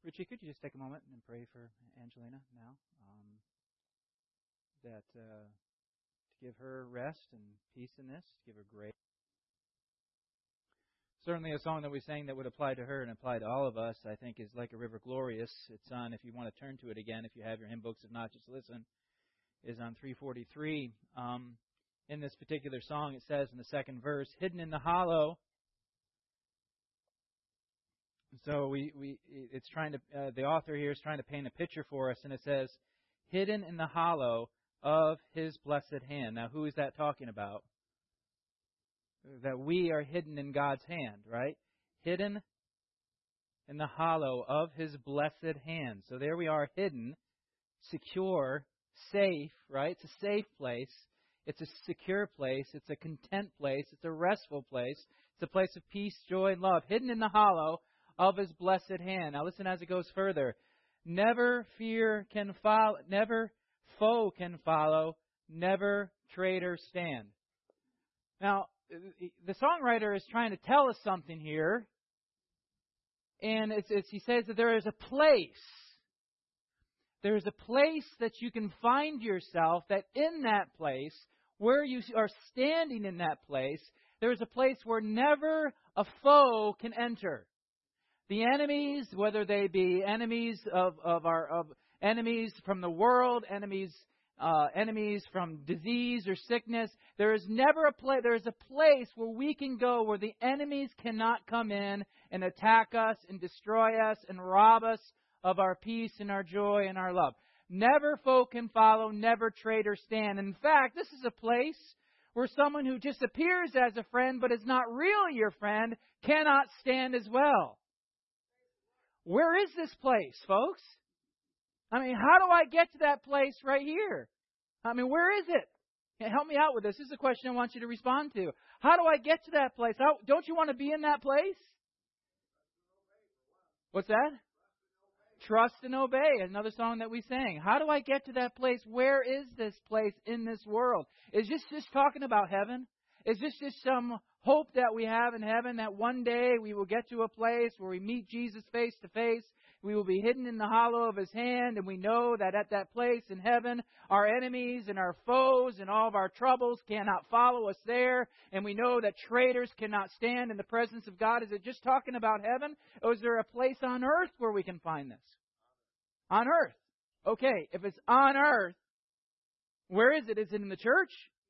Richie, could you just take a moment and pray for Angelina now? To give her rest and peace in this, to give her grace. Certainly a song that we sang that would apply to her and apply to all of us, I think, is Like a River Glorious. It's on, if you want to turn to it again, if you have your hymn books, if not, just listen, is on 343. In this particular song, it says in the second verse, hidden in the hollow. So it's trying to, the author here is trying to paint a picture for us, and it says, hidden in the hollow of His blessed hand. Now, who is that talking about? That we are hidden in God's hand, right? Hidden in the hollow of His blessed hand. So there we are, hidden, secure, safe, right? It's a safe place. It's a secure place. It's a content place. It's a restful place. It's a place of peace, joy, and love. Hidden in the hollow of His blessed hand. Now listen as it goes further. Never fear can follow, never foe can follow, never traitor stand. Now, the songwriter is trying to tell us something here. And he says that there is a place. There is a place that you can find yourself, that in that place, where you are standing in that place, there is a place where never a foe can enter. The enemies, whether they be enemies of enemies from the world, enemies from disease or sickness, there is never a place. There is a place where we can go where the enemies cannot come in and attack us and destroy us and rob us of our peace and our joy and our love. Never foe can follow, never traitor stand. In fact, this is a place where someone who just appears as a friend but is not really your friend cannot stand as well. Where is this place, folks? I mean, how do I get to that place right here? I mean, where is it? Help me out with this. This is a question I want you to respond to. How do I get to that place? Don't you want to be in that place? What's that? Trust and obey. Another song that we sang. How do I get to that place? Where is this place in this world? Is this just talking about heaven? Is this just some hope that we have in heaven that one day we will get to a place where we meet Jesus face to face? We will be hidden in the hollow of His hand, and we know that at that place in heaven, our enemies and our foes and all of our troubles cannot follow us there, and we know that traitors cannot stand in the presence of God. Is it just talking about heaven, or is there a place on earth where we can find this? On earth. Okay, if it's on earth, where is it? Is it in the church?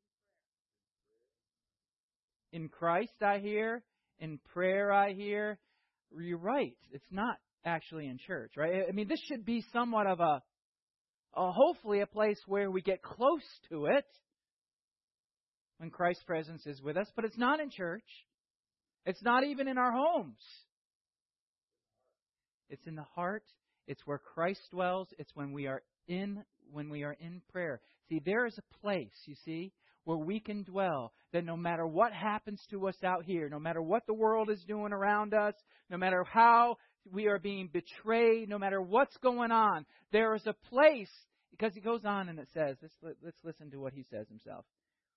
In Christ, I hear. In prayer, I hear. You're right. It's not actually in church, right? I mean, this should be somewhat of hopefully a place where we get close to it when Christ's presence is with us. But it's not in church. It's not even in our homes. It's in the heart. It's where Christ dwells. It's when we are in prayer. See, there is a place, you see, where we can dwell, that no matter what happens to us out here, no matter what the world is doing around us, no matter how we are being betrayed, no matter what's going on, there is a place, because he goes on and it says, let's listen to what he says himself.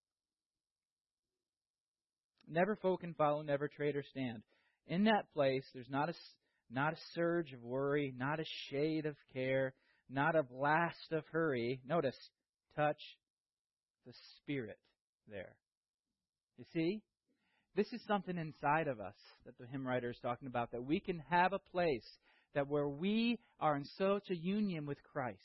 Never foe can follow, never traitor stand. In that place, there's not a surge of worry, not a shade of care, not a blast of hurry. Notice, touch the Spirit there. You see? This is something inside of us that the hymn writer is talking about, that we can have a place that where we are in such a union with Christ.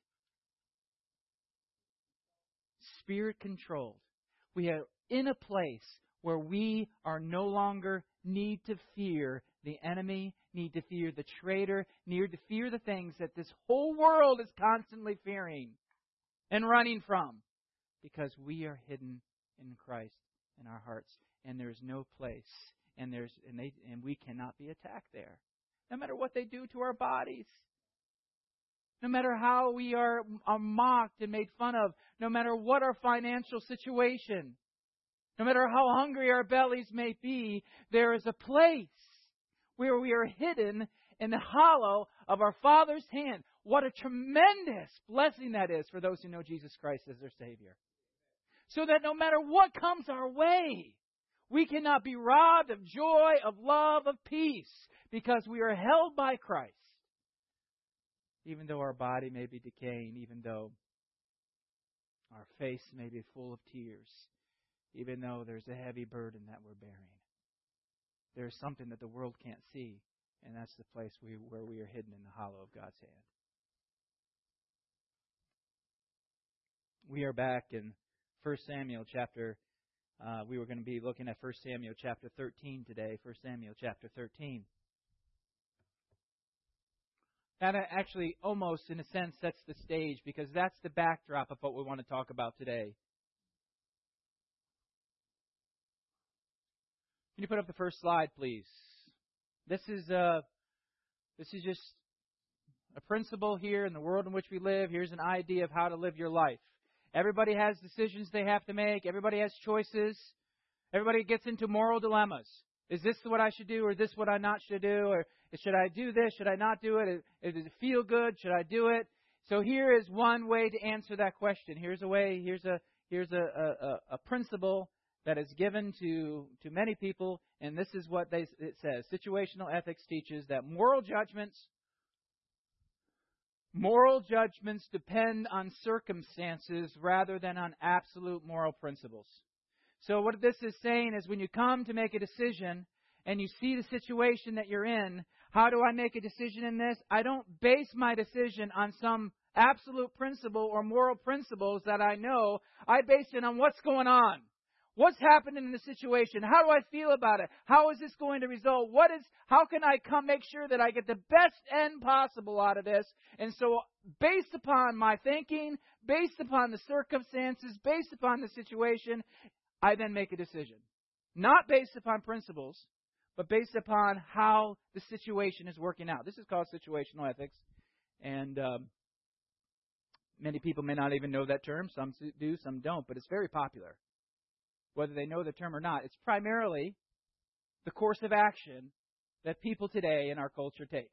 Spirit controlled. We are in a place where we are no longer need to fear the enemy, need to fear the traitor, need to fear the things that this whole world is constantly fearing and running from. Because we are hidden in Christ in our hearts, and there's no place, and we cannot be attacked there, no matter what they do to our bodies, no matter how we are mocked and made fun of, no matter what our financial situation, no matter how hungry our bellies may be. There is a place where we are hidden in the hollow of our Father's hand. What a tremendous blessing that is for those who know Jesus Christ as their Savior. So that no matter what comes our way, we cannot be robbed of joy, of love, of peace, because we are held by Christ. even though our body may be decaying, even though our face may be full of tears, even though there's a heavy burden that we're bearing. There's something that the world can't see, and that's the place where we are hidden in the hollow of God's hand. We are back in 1 Samuel chapter. We were going to be looking at 1 Samuel chapter 13 today. 1 Samuel chapter 13. That actually almost, in a sense, sets the stage because that's the backdrop of what we want to talk about today. Can you put up the first slide, please? This is just a principle here in the world in which we live. Here's an idea of how to live your life. Everybody has decisions they have to make. Everybody has choices. Everybody gets into moral dilemmas. Is this what I should do, or is this what I not should do? Or should I do this? Should I not do it? Does it feel good? Should I do it? So here is one way to answer that question. Here's a way. Here's a principle that is given to many people, and this is what it says. Situational ethics teaches that moral judgments depend on circumstances rather than on absolute moral principles. So what this is saying is when you come to make a decision and you see the situation that you're in, how do I make a decision in this? I don't base my decision on some absolute principle or moral principles that I know. I base it on what's going on. What's happening in the situation? How do I feel about it? How is this going to result? How can I make sure that I get the best end possible out of this? And so, based upon my thinking, based upon the circumstances, based upon the situation, I then make a decision. Not based upon principles, but based upon how the situation is working out. This is called situational ethics. And many people may not even know that term. Some do, some don't. But it's very popular. Whether they know the term or not, it's primarily the course of action that people today in our culture take.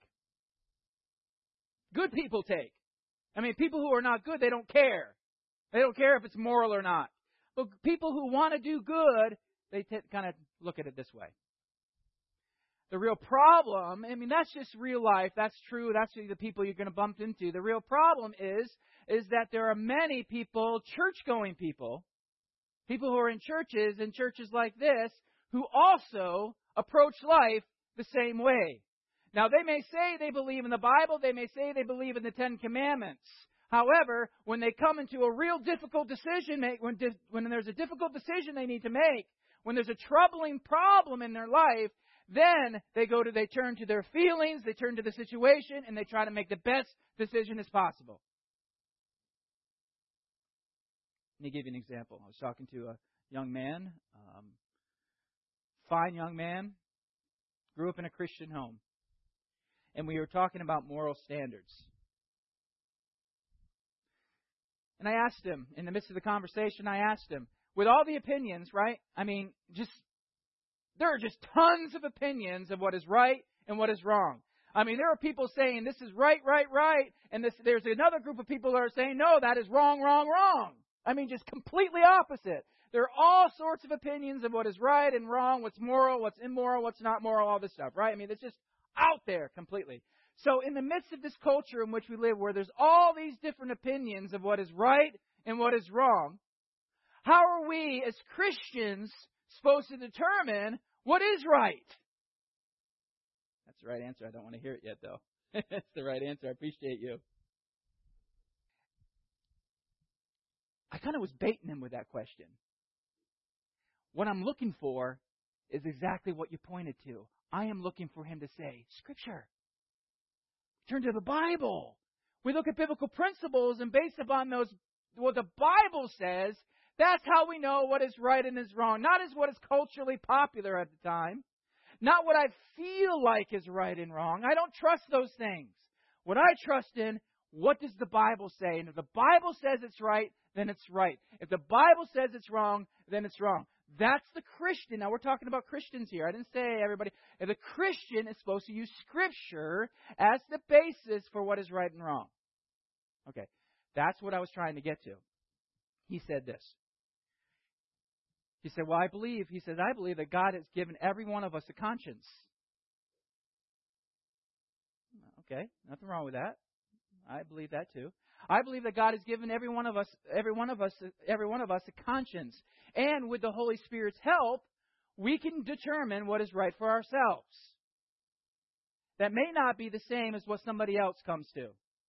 Good people take. I mean, people who are not good, they don't care. They don't care if it's moral or not. But people who want to do good, they kind of look at it this way. The real problem, I mean, that's just real life. That's true. That's the people you're going to bump into. The real problem is that there are many people, church-going people who are in churches like this, who also approach life the same way. Now, they may say they believe in the Bible. They may say they believe in the Ten Commandments. However, when they come into a real difficult decision, when there's a difficult decision they need to make, when there's a troubling problem in their life, then they turn to their feelings, they turn to the situation, and they try to make the best decision as possible. Let me give you an example. I was talking to a young man, fine young man, grew up in a Christian home. And we were talking about moral standards. And I asked him, in the midst of the conversation, with all the opinions, right? I mean, there are just tons of opinions of what is right and what is wrong. I mean, there are people saying this is right, and there's another group of people that are saying, no, that is wrong. I mean, just completely opposite. There are all sorts of opinions of what is right and wrong, what's moral, what's immoral, what's not moral, all this stuff, right? I mean, it's just out there completely. So in the midst of this culture in which we live, where there's all these different opinions of what is right and what is wrong, how are we as Christians supposed to determine what is right? That's the right answer. I don't want to hear it yet, though. That's the right answer. I appreciate you. I kind of was baiting him with that question. What I'm looking for is exactly what you pointed to. I am looking for him to say, Scripture. Turn to the Bible. We look at biblical principles, and based upon those, what the Bible says, that's how we know what is right and is wrong. Not as what is culturally popular at the time. Not what I feel like is right and wrong. I don't trust those things. What I trust in, what does the Bible say? And if the Bible says it's right, then it's right. If the Bible says it's wrong, then it's wrong. That's the Christian. Now, we're talking about Christians here. I didn't say everybody. If the Christian is supposed to use Scripture as the basis for what is right and wrong. Okay, that's what I was trying to get to. He said this. He said, I believe that God has given every one of us a conscience. Okay, nothing wrong with that. I believe that too. I believe that God has given every one of us a conscience. And with the Holy Spirit's help, we can determine what is right for ourselves. That may not be the same as what somebody else comes to.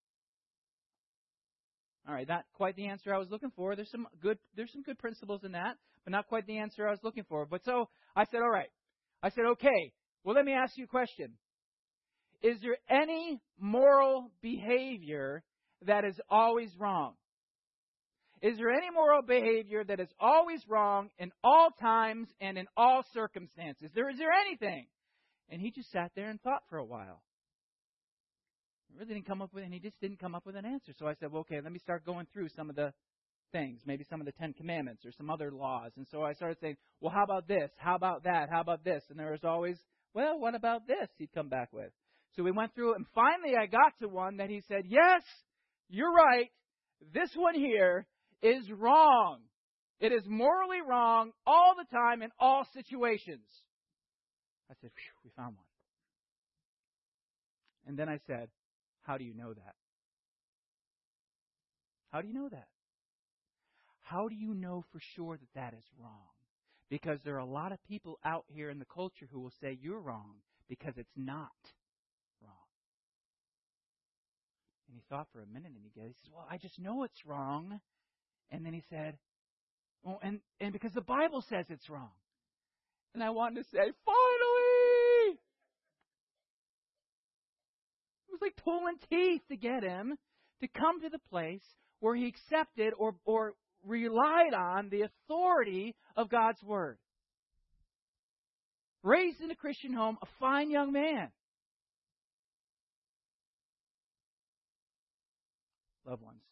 All right, not quite the answer I was looking for. There's some good principles in that, but not quite the answer I was looking for. But so I said, all right. I said, okay, well, let me ask you a question. Is there any moral behavior that is always wrong? Is there any moral behavior that is always wrong in all times and in all circumstances? Is there anything? And he just sat there and thought for a while. He just didn't come up with an answer. So I said, well, okay, let me start going through some of the things, maybe some of the 10 Commandments or some other laws. And so I started saying, well, how about this? How about that? How about this? And there was always, well, what about this? He'd come back with. So we went through it, and finally I got to one that he said, yes, you're right. This one here is wrong. It is morally wrong all the time in all situations. I said, phew, we found one. And then I said, how do you know that? How do you know that? How do you know for sure that that is wrong? Because there are a lot of people out here in the culture who will say you're wrong because it's not wrong. And he thought for a minute and he says, well, I just know it's wrong. And then he said, oh, and because the Bible says it's wrong. And I wanted to say, finally! It was like pulling teeth to get him to come to the place where he accepted or relied on the authority of God's Word. Raised in a Christian home, a fine young man. Loved ones,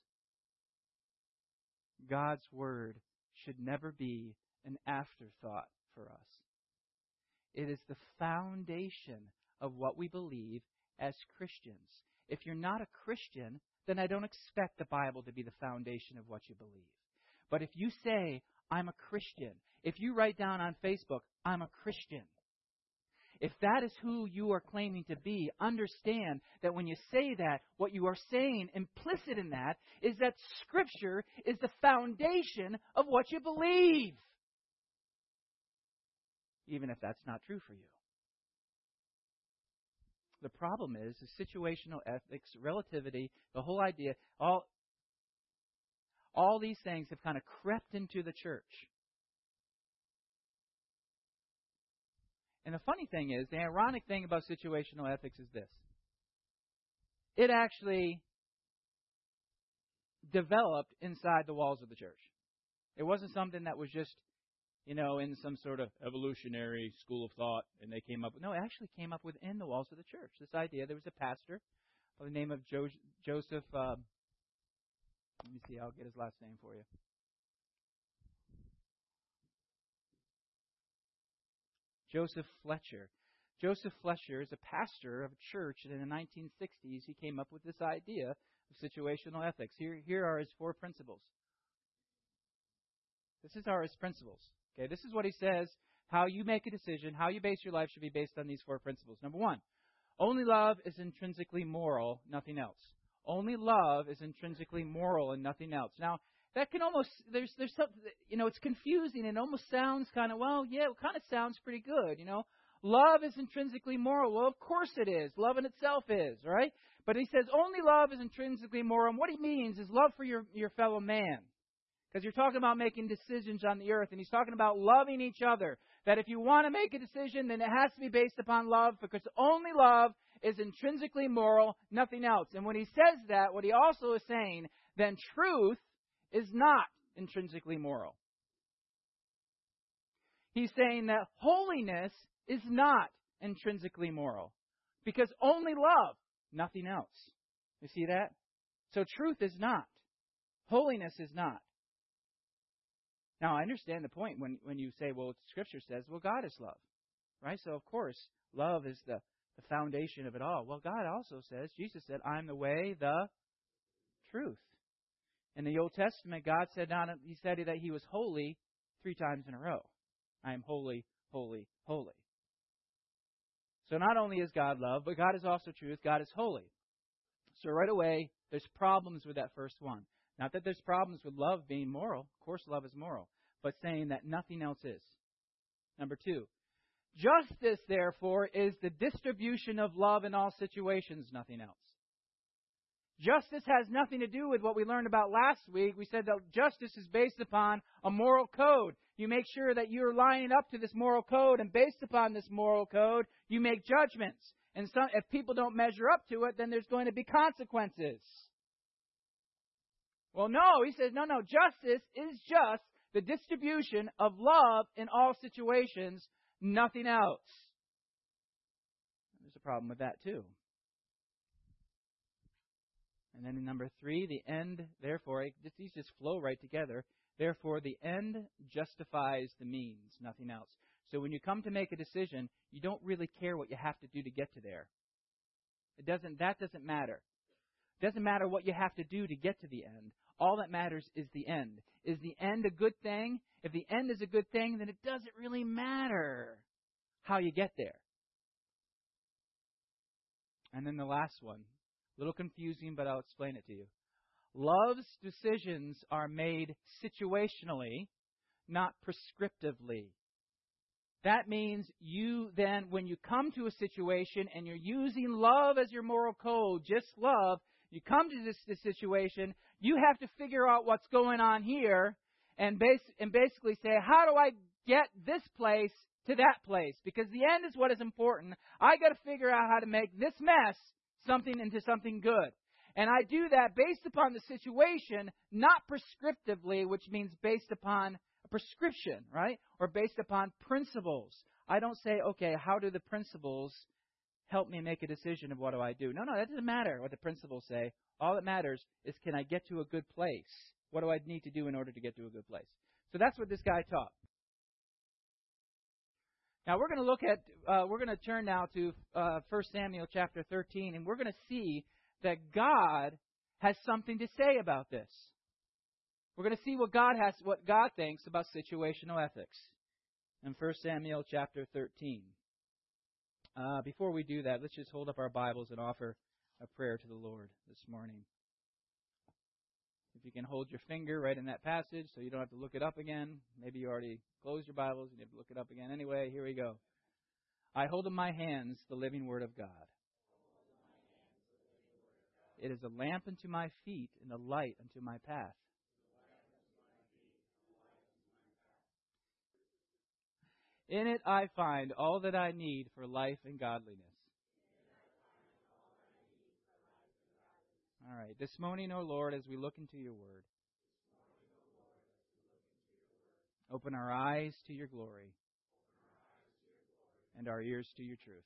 God's Word should never be an afterthought for us. It is the foundation of what we believe as Christians. If you're not a Christian, then I don't expect the Bible to be the foundation of what you believe. But if you say, I'm a Christian, if you write down on Facebook, I'm a Christian, if that is who you are claiming to be, understand that when you say that, what you are saying implicit in that is that Scripture is the foundation of what you believe. Even if that's not true for you. The problem is situational ethics, relativity, the whole idea, all these things have kind of crept into the church. And the funny thing is, the ironic thing about situational ethics is this. It actually developed inside the walls of the church. It wasn't something that was just, in some sort of evolutionary school of thought, and they came up with. No, it actually came up within the walls of the church. This idea, there was a pastor by the name of Joseph, let me see, I'll get his last name for you. Joseph Fletcher. Joseph Fletcher is a pastor of a church, and in the 1960s, he came up with this idea of situational ethics. Here are his 4 principles. This are his principles. Okay, this is what he says. How you make a decision, how you base your life should be based on these 4 principles. Number 1, only love is intrinsically moral, nothing else. Only love is intrinsically moral and nothing else. Now, that can almost, there's something, it's confusing and almost sounds kind of, it kind of sounds pretty good, Love is intrinsically moral. Well, of course it is. Love in itself is, right? But he says only love is intrinsically moral. And what he means is love for your fellow man. Because you're talking about making decisions on the earth, and he's talking about loving each other. That if you want to make a decision, then it has to be based upon love, because only love is intrinsically moral, nothing else. And when he says that, what he also is saying, then truth is not intrinsically moral. He's saying that holiness is not intrinsically moral, because only love, nothing else. You see that? So truth is not. Holiness is not. Now, I understand the point when you say, well, Scripture says, well, God is love, right? So, of course, love is the foundation of it all. Well, God also says, Jesus said, I'm the way, the truth. In the Old Testament, God said that He was holy 3 times in a row. I am holy, holy, holy. So not only is God love, but God is also truth. God is holy. So right away, there's problems with that first one. Not that there's problems with love being moral. Of course, love is moral. But saying that nothing else is. Number 2, justice, therefore, is the distribution of love in all situations, nothing else. Justice has nothing to do with what we learned about last week. We said that justice is based upon a moral code. You make sure that you're lining up to this moral code, and based upon this moral code, you make judgments. And if people don't measure up to it, then there's going to be consequences. Well, no, he says, no, justice is just the distribution of love in all situations, nothing else. There's a problem with that, too. And then in number 3, the end, therefore, these just flow right together. Therefore, the end justifies the means, nothing else. So when you come to make a decision, you don't really care what you have to do to get to there. That doesn't matter. It doesn't matter what you have to do to get to the end. All that matters is the end. Is the end a good thing? If the end is a good thing, then it doesn't really matter how you get there. And then the last one. A little confusing, but I'll explain it to you. Love's decisions are made situationally, not prescriptively. That means you then, when you come to a situation and you're using love as your moral code, just love, you come to this situation, you have to figure out what's going on here and basically say, how do I get this place to that place? Because the end is what is important. I got to figure out how to make this mess something into something good. And I do that based upon the situation, not prescriptively, which means based upon a prescription, right? Or based upon principles. I don't say, okay, how do the principles help me make a decision of what do I do? No, that doesn't matter what the principles say. All that matters is, can I get to a good place? What do I need to do in order to get to a good place? So that's what this guy taught. Now we're going to turn now to 1 Samuel chapter 13, and we're going to see that God has something to say about this. We're going to see what God thinks about situational ethics in 1 Samuel chapter 13. Before we do that, let's just hold up our Bibles and offer a prayer to the Lord this morning. If you can hold your finger right in that passage so you don't have to look it up again. Maybe you already closed your Bibles and you have to look it up again. Anyway, here we go. I hold in my hands the living Word of God. It is a lamp unto my feet and a light unto my path. In it I find all that I need for life and godliness. All right. This morning, O Lord, as we look into your word, open our eyes to your glory and our ears to your truth.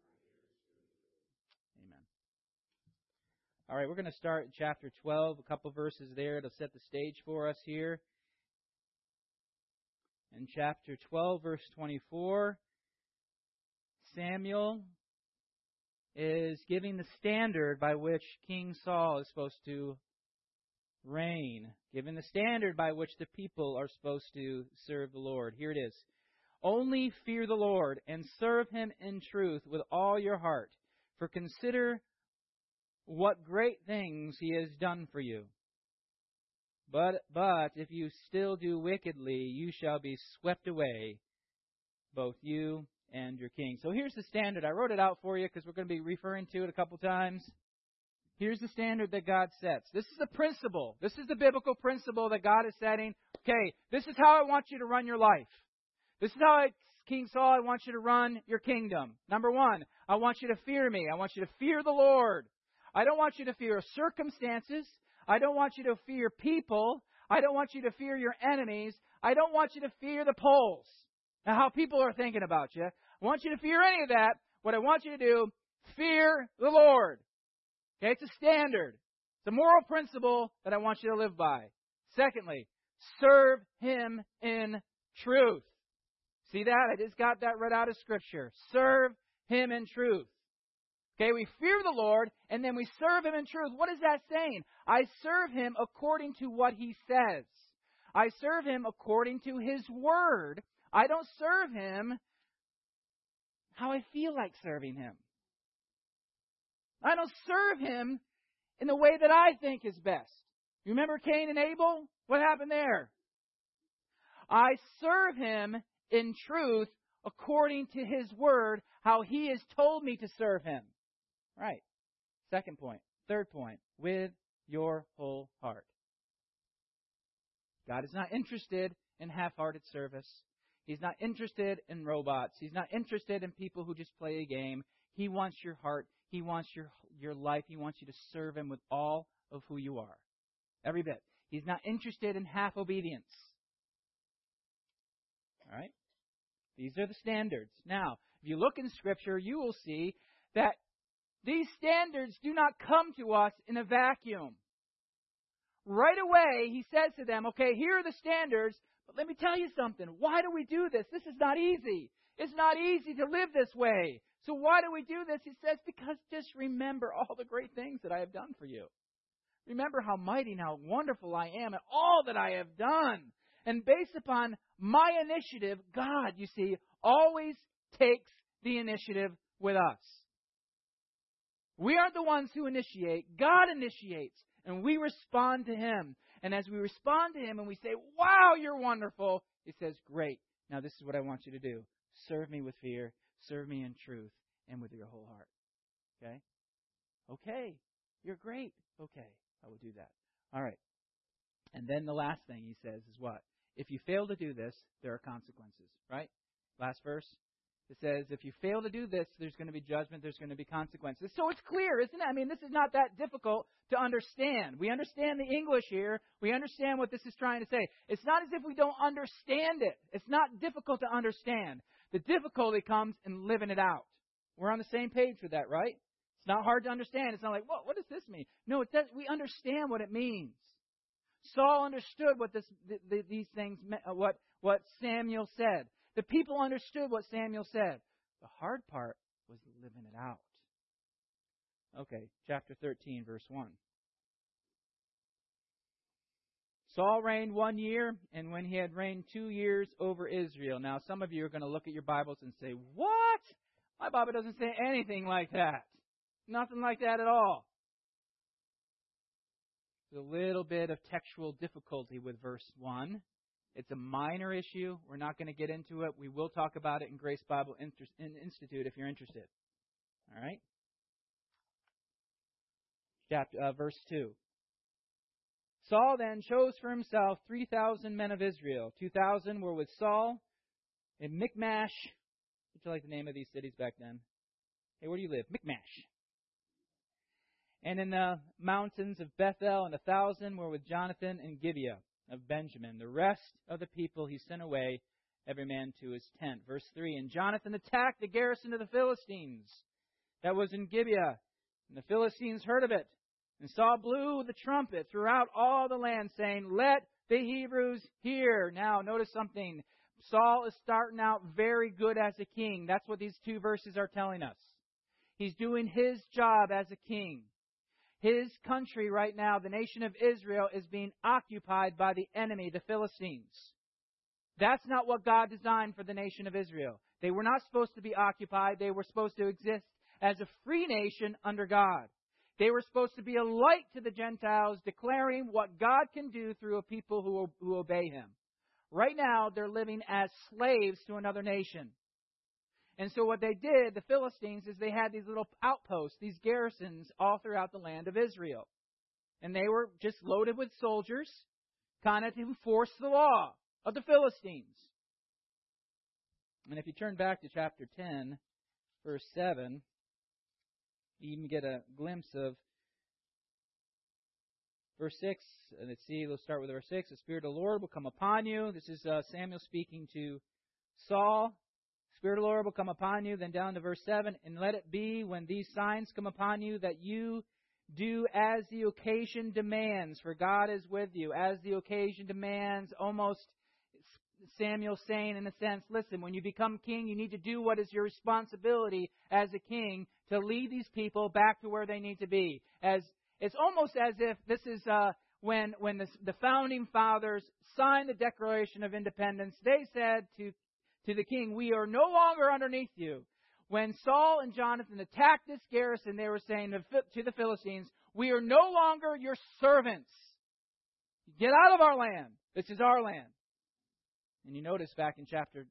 Amen. All right, we're going to start in chapter 12, a couple verses there to set the stage for us here. In chapter 12, verse 24, Samuel is giving the standard by which King Saul is supposed to reign, giving the standard by which the people are supposed to serve the Lord. Here it is. Only fear the Lord and serve Him in truth with all your heart, for consider what great things He has done for you. But if you still do wickedly, you shall be swept away, both you and your king. So here's the standard. I wrote it out for you because we're going to be referring to it a couple times. Here's the standard that God sets. This is the principle. This is the biblical principle that God is setting. Okay, this is how I want you to run your life. This is how, King Saul, I want you to run your kingdom. Number 1, I want you to fear me. I want you to fear the Lord. I don't want you to fear circumstances. I don't want you to fear people. I don't want you to fear your enemies. I don't want you to fear the polls. Now, how people are thinking about you. I want you to fear any of that. What I want you to do, fear the Lord. Okay, it's a standard. It's a moral principle that I want you to live by. Secondly, serve Him in truth. See that? I just got that right out of Scripture. Serve Him in truth. Okay, we fear the Lord, and then we serve Him in truth. What is that saying? I serve Him according to what He says. I serve Him according to His Word. I don't serve Him how I feel like serving Him. I don't serve Him in the way that I think is best. You remember Cain and Abel? What happened there? I serve him in truth according to his word, how he has told me to serve him. Right. Second point. Third point. With your whole heart. God is not interested in half-hearted service. He's not interested in robots. He's not interested in people who just play a game. He wants your heart. He wants your life. He wants you to serve him with all of who you are. Every bit. He's not interested in half obedience. All right? These are the standards. Now, if you look in Scripture, you will see that these standards do not come to us in a vacuum. Right away, he says to them, okay, here are the standards, but let me tell you something. Why do we do this? This is not easy. It's not easy to live this way. So why do we do this? He says, because just remember all the great things that I have done for you. Remember how mighty and how wonderful I am and all that I have done. And based upon my initiative, God, you see, always takes the initiative with us. We aren't the ones who initiate. God initiates. And we respond to Him. And as we respond to Him and we say, wow, you're wonderful, He says, great. Now this is what I want you to do. Serve me with fear. Serve me in truth and with your whole heart. Okay? Okay. You're great. Okay. I will do that. All right. And then the last thing He says is what? If you fail to do this, there are consequences. Right? Last verse. It says, if you fail to do this, there's going to be judgment, there's going to be consequences. So it's clear, isn't it? I mean, this is not that difficult to understand. We understand the English here. We understand what this is trying to say. It's not as if we don't understand it. It's not difficult to understand. The difficulty comes in living it out. We're on the same page with that, right? It's not hard to understand. It's not like, what does this mean? No, it does. We understand what it means. Saul understood what these things meant, what Samuel said. The people understood what Samuel said. The hard part was living it out. Okay, chapter 13, verse 1. Saul reigned 1 year, and when he had reigned 2 years over Israel. Now, some of you are going to look at your Bibles and say, what? My Bible doesn't say anything like that. Nothing like that at all. There's a little bit of textual difficulty with verse 1. It's a minor issue. We're not going to get into it. We will talk about it in Grace Bible Institute if you're interested. All right? Verse 2. Saul then chose for himself 3,000 men of Israel. 2,000 were with Saul in Michmash. What'd you like the name of these cities back then? Hey, where do you live? Michmash. And in the mountains of Bethel, and 1,000 were with Jonathan in Gibeah of Benjamin. The rest of the people he sent away, every man to his tent. Verse 3, and Jonathan attacked the garrison of the Philistines that was in Gibeah. And the Philistines heard of it. And Saul blew the trumpet throughout all the land, saying, let the Hebrews hear. Now, notice something. Saul is starting out very good as a king. That's what these two verses are telling us. He's doing his job as a king. His country right now, the nation of Israel, is being occupied by the enemy, the Philistines. That's not what God designed for the nation of Israel. They were not supposed to be occupied. They were supposed to exist as a free nation under God. They were supposed to be a light to the Gentiles, declaring what God can do through a people who obey Him. Right now, they're living as slaves to another nation. And so what they did, the Philistines, is they had these little outposts, these garrisons all throughout the land of Israel. And they were just loaded with soldiers, kind of to enforce the law of the Philistines. And if you turn back to chapter 10, verse 7, you even get a glimpse of verse 6. Let's see, we'll start with verse 6. The Spirit of the Lord will come upon you. This is Samuel speaking to Saul. Spirit of the Lord will come upon you. Then down to verse 7. And let it be when these signs come upon you that you do as the occasion demands, for God is with you. As the occasion demands, almost Samuel saying in a sense, listen, when you become king, you need to do what is your responsibility as a king to lead these people back to where they need to be. It's almost as if this is when the founding fathers signed the Declaration of Independence. They said to the king, we are no longer underneath you. When Saul and Jonathan attacked this garrison, they were saying to the Philistines, We are no longer your servants. Get out of our land. This is our land. And you notice back in chapter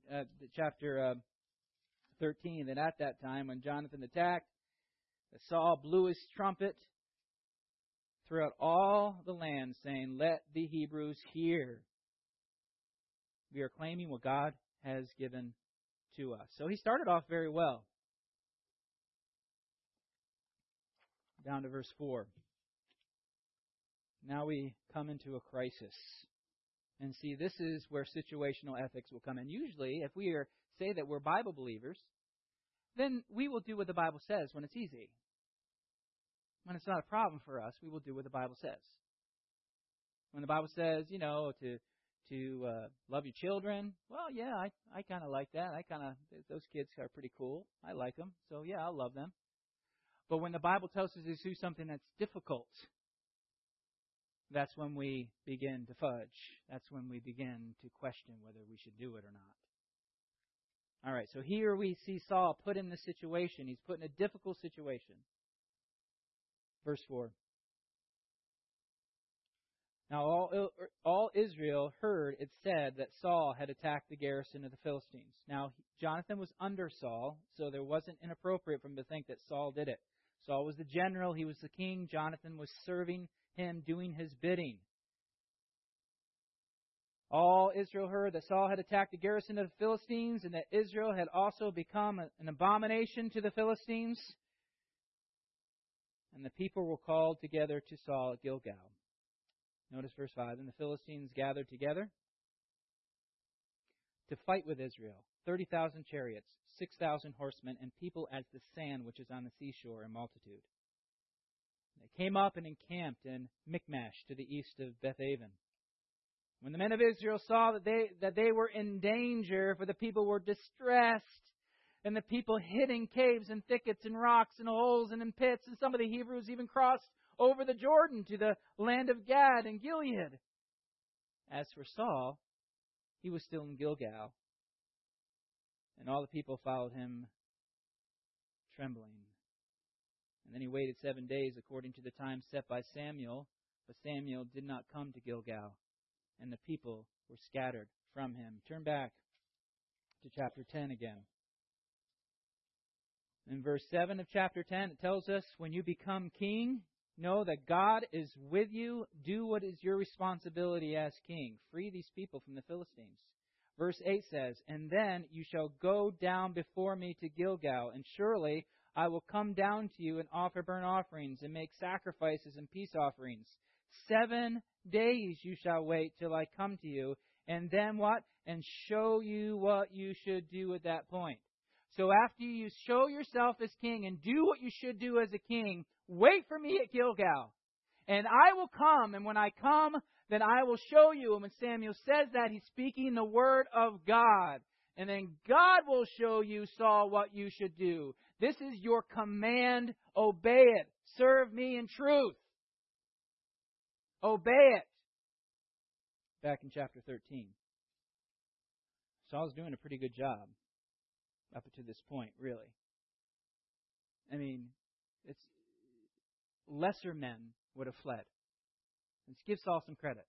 13 that at that time when Jonathan attacked, Saul blew his trumpet throughout all the land, saying, "Let the Hebrews hear. We are claiming what God has given to us." So he started off very well. Down to verse 4. Now we come into a crisis. And see, this is where situational ethics will come in. Usually, if we say that we're Bible believers, then we will do what the Bible says when it's easy. When it's not a problem for us, we will do what the Bible says. When the Bible says, to love your children, well, yeah, I kind of like that. Those kids are pretty cool. I like them. So, yeah, I'll love them. But when the Bible tells us to do something that's difficult, that's when we begin to fudge. That's when we begin to question whether we should do it or not. All right, so here we see Saul put in this situation. He's put in a difficult situation. Verse 4. Now all Israel heard it said that Saul had attacked the garrison of the Philistines. Now Jonathan was under Saul, so there wasn't inappropriate for him to think that Saul did it. Saul was the general, he was the king, Jonathan was serving him, doing his bidding. All Israel heard that Saul had attacked the garrison of the Philistines, and that Israel had also become an abomination to the Philistines. And the people were called together to Saul at Gilgal. Notice verse 5. And the Philistines gathered together to fight with Israel. 30,000 chariots, 6,000 horsemen, and people as the sand which is on the seashore in multitude. They came up and encamped in Michmash to the east of Bethaven. When the men of Israel saw that they were in danger, for the people were distressed, and the people hid in caves and thickets and rocks and holes and in pits, and some of the Hebrews even crossed over the Jordan to the land of Gad and Gilead. As for Saul, he was still in Gilgal, and all the people followed him trembling. And then he waited 7 days according to the time set by Samuel, but Samuel did not come to Gilgal, and the people were scattered from him. Turn back to chapter 10 again. In verse 7 of chapter 10, it tells us, when you become king, know that God is with you. Do what is your responsibility as king. Free these people from the Philistines. Verse 8 says, and then you shall go down before me to Gilgal, and surely I will come down to you and offer burnt offerings and make sacrifices and peace offerings. 7 days you shall wait till I come to you, and then what? And show you what you should do at that point. So after you show yourself as king and do what you should do as a king, wait for me at Gilgal. And I will come, and when I come, then I will show you. And when Samuel says that, he's speaking the word of God. And then God will show you, Saul, what you should do. This is your command. Obey it. Serve me in truth. Obey it. Back in chapter 13. Saul's doing a pretty good job up to this point, really. I mean, it's lesser men would have fled. Let's give Saul some credit.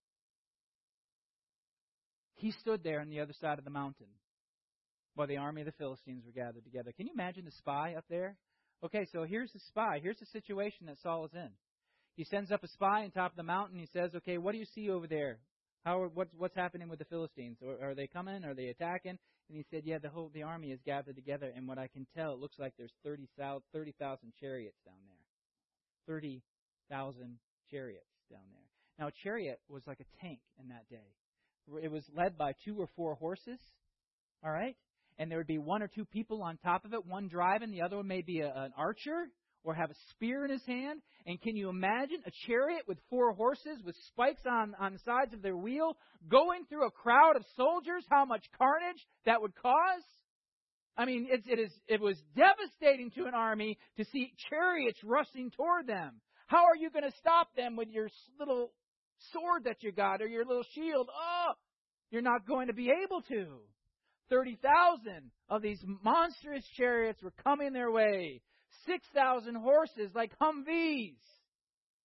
He stood there on the other side of the mountain while the army of the Philistines were gathered together. Can you imagine the spy up there? Okay, so here's the spy. Here's the situation that Saul is in. He sends up a spy on top of the mountain. He says, okay, what do you see over there? What's happening with the Philistines? Are they coming? Are they attacking? And he said, yeah, the army is gathered together. And what I can tell, it looks like there's 30,000 chariots down there. 30,000 chariots down there. Now, a chariot was like a tank in that day. It was led by 2 or 4 horses, all right? And there would be 1 or 2 people on top of it, one driving, the other one may be an archer or have a spear in his hand. And can you imagine a chariot with 4 horses with spikes on the sides of their wheel going through a crowd of soldiers? How much carnage that would cause? I mean, it was devastating to an army to see chariots rushing toward them. How are you going to stop them with your little sword that you got or your little shield? Oh, you're not going to be able to. 30,000 of these monstrous chariots were coming their way. 6,000 horses like Humvees.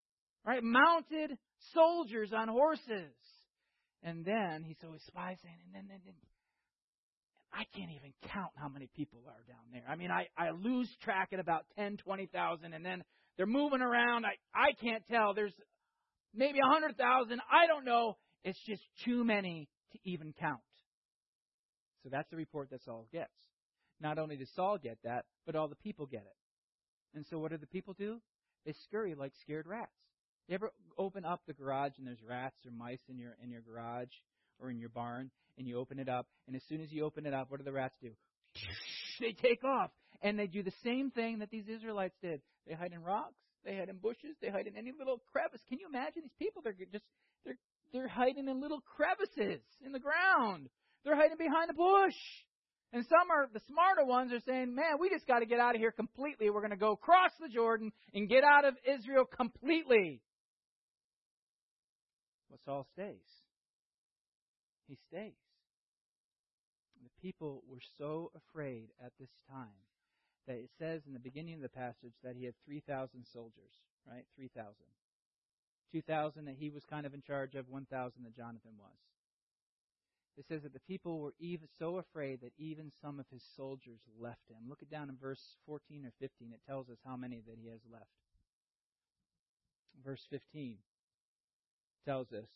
right? Mounted soldiers on horses. And then he spies in, and then I can't even count how many people are down there. I mean, I lose track at about 10, 20,000, and then they're moving around. I can't tell. There's maybe 100,000. I don't know. It's just too many to even count. So that's the report that Saul gets. Not only does Saul get that, but all the people get it. And so what do the people do? They scurry like scared rats. You ever open up the garage and there's rats or mice in your garage or in your barn, and you open it up, and as soon as you open it up, what do the rats do? They take off. And they do the same thing that these Israelites did. They hide in rocks, they hide in bushes, they hide in any little crevice. Can you imagine these people? They're hiding in little crevices in the ground. They're hiding behind a bush. And the smarter ones are saying, man, we just got to get out of here completely. We're going to go across the Jordan and get out of Israel completely. But Saul stays. He stays. The people were so afraid at this time that it says in the beginning of the passage that he had 3,000 soldiers, right? 3,000. 2,000 that he was kind of in charge of, 1,000 that Jonathan was. It says that the people were even so afraid that even some of his soldiers left him. Look it down in verse 14 or 15. It tells us how many that he has left. Verse 15 tells us,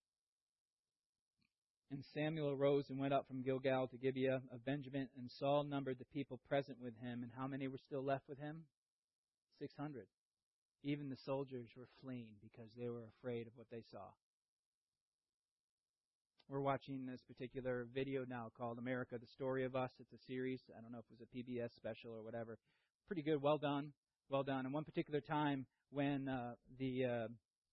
and Samuel arose and went up from Gilgal to Gibeah of Benjamin, and Saul numbered the people present with him. And how many were still left with him? 600. Even the soldiers were fleeing because they were afraid of what they saw. We're watching this particular video now called America, the Story of Us. It's a series. I don't know if it was a PBS special or whatever. Pretty good. Well done. Well done. And one particular time when the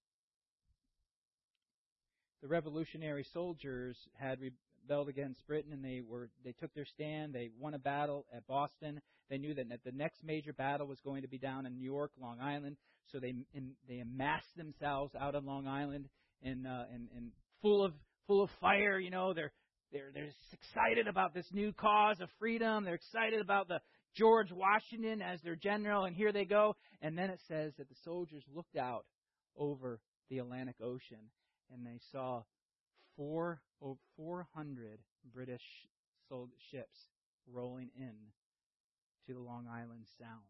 revolutionary soldiers had rebelled against Britain, and they took their stand. They won a battle at Boston. They knew that the next major battle was going to be down in New York, Long Island. So they amassed themselves out on Long Island and full of fire. You know, they're excited about this new cause of freedom. They're excited about the George Washington as their general. And here they go. And then it says that the soldiers looked out over the Atlantic Ocean, and they saw 400 British ships rolling in to the Long Island Sound.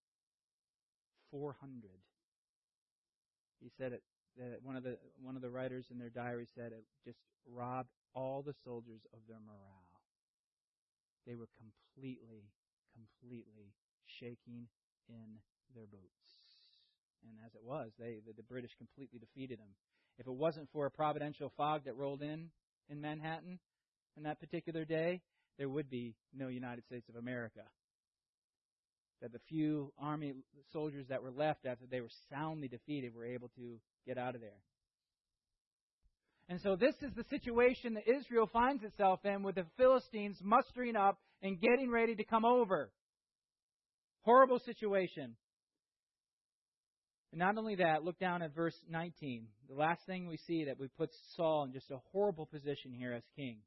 400. He said it. That one of the writers in their diary said it just robbed all the soldiers of their morale. They were completely shaking in their boots. And as it was, the British completely defeated them. If it wasn't for a providential fog that rolled in Manhattan in that particular day, there would be no United States of America. That the few army soldiers that were left after they were soundly defeated were able to get out of there. And so this is the situation that Israel finds itself in, with the Philistines mustering up and getting ready to come over. Horrible situation. And not only that, look down at verse 19. The last thing we see that we put Saul in just a horrible position here as king.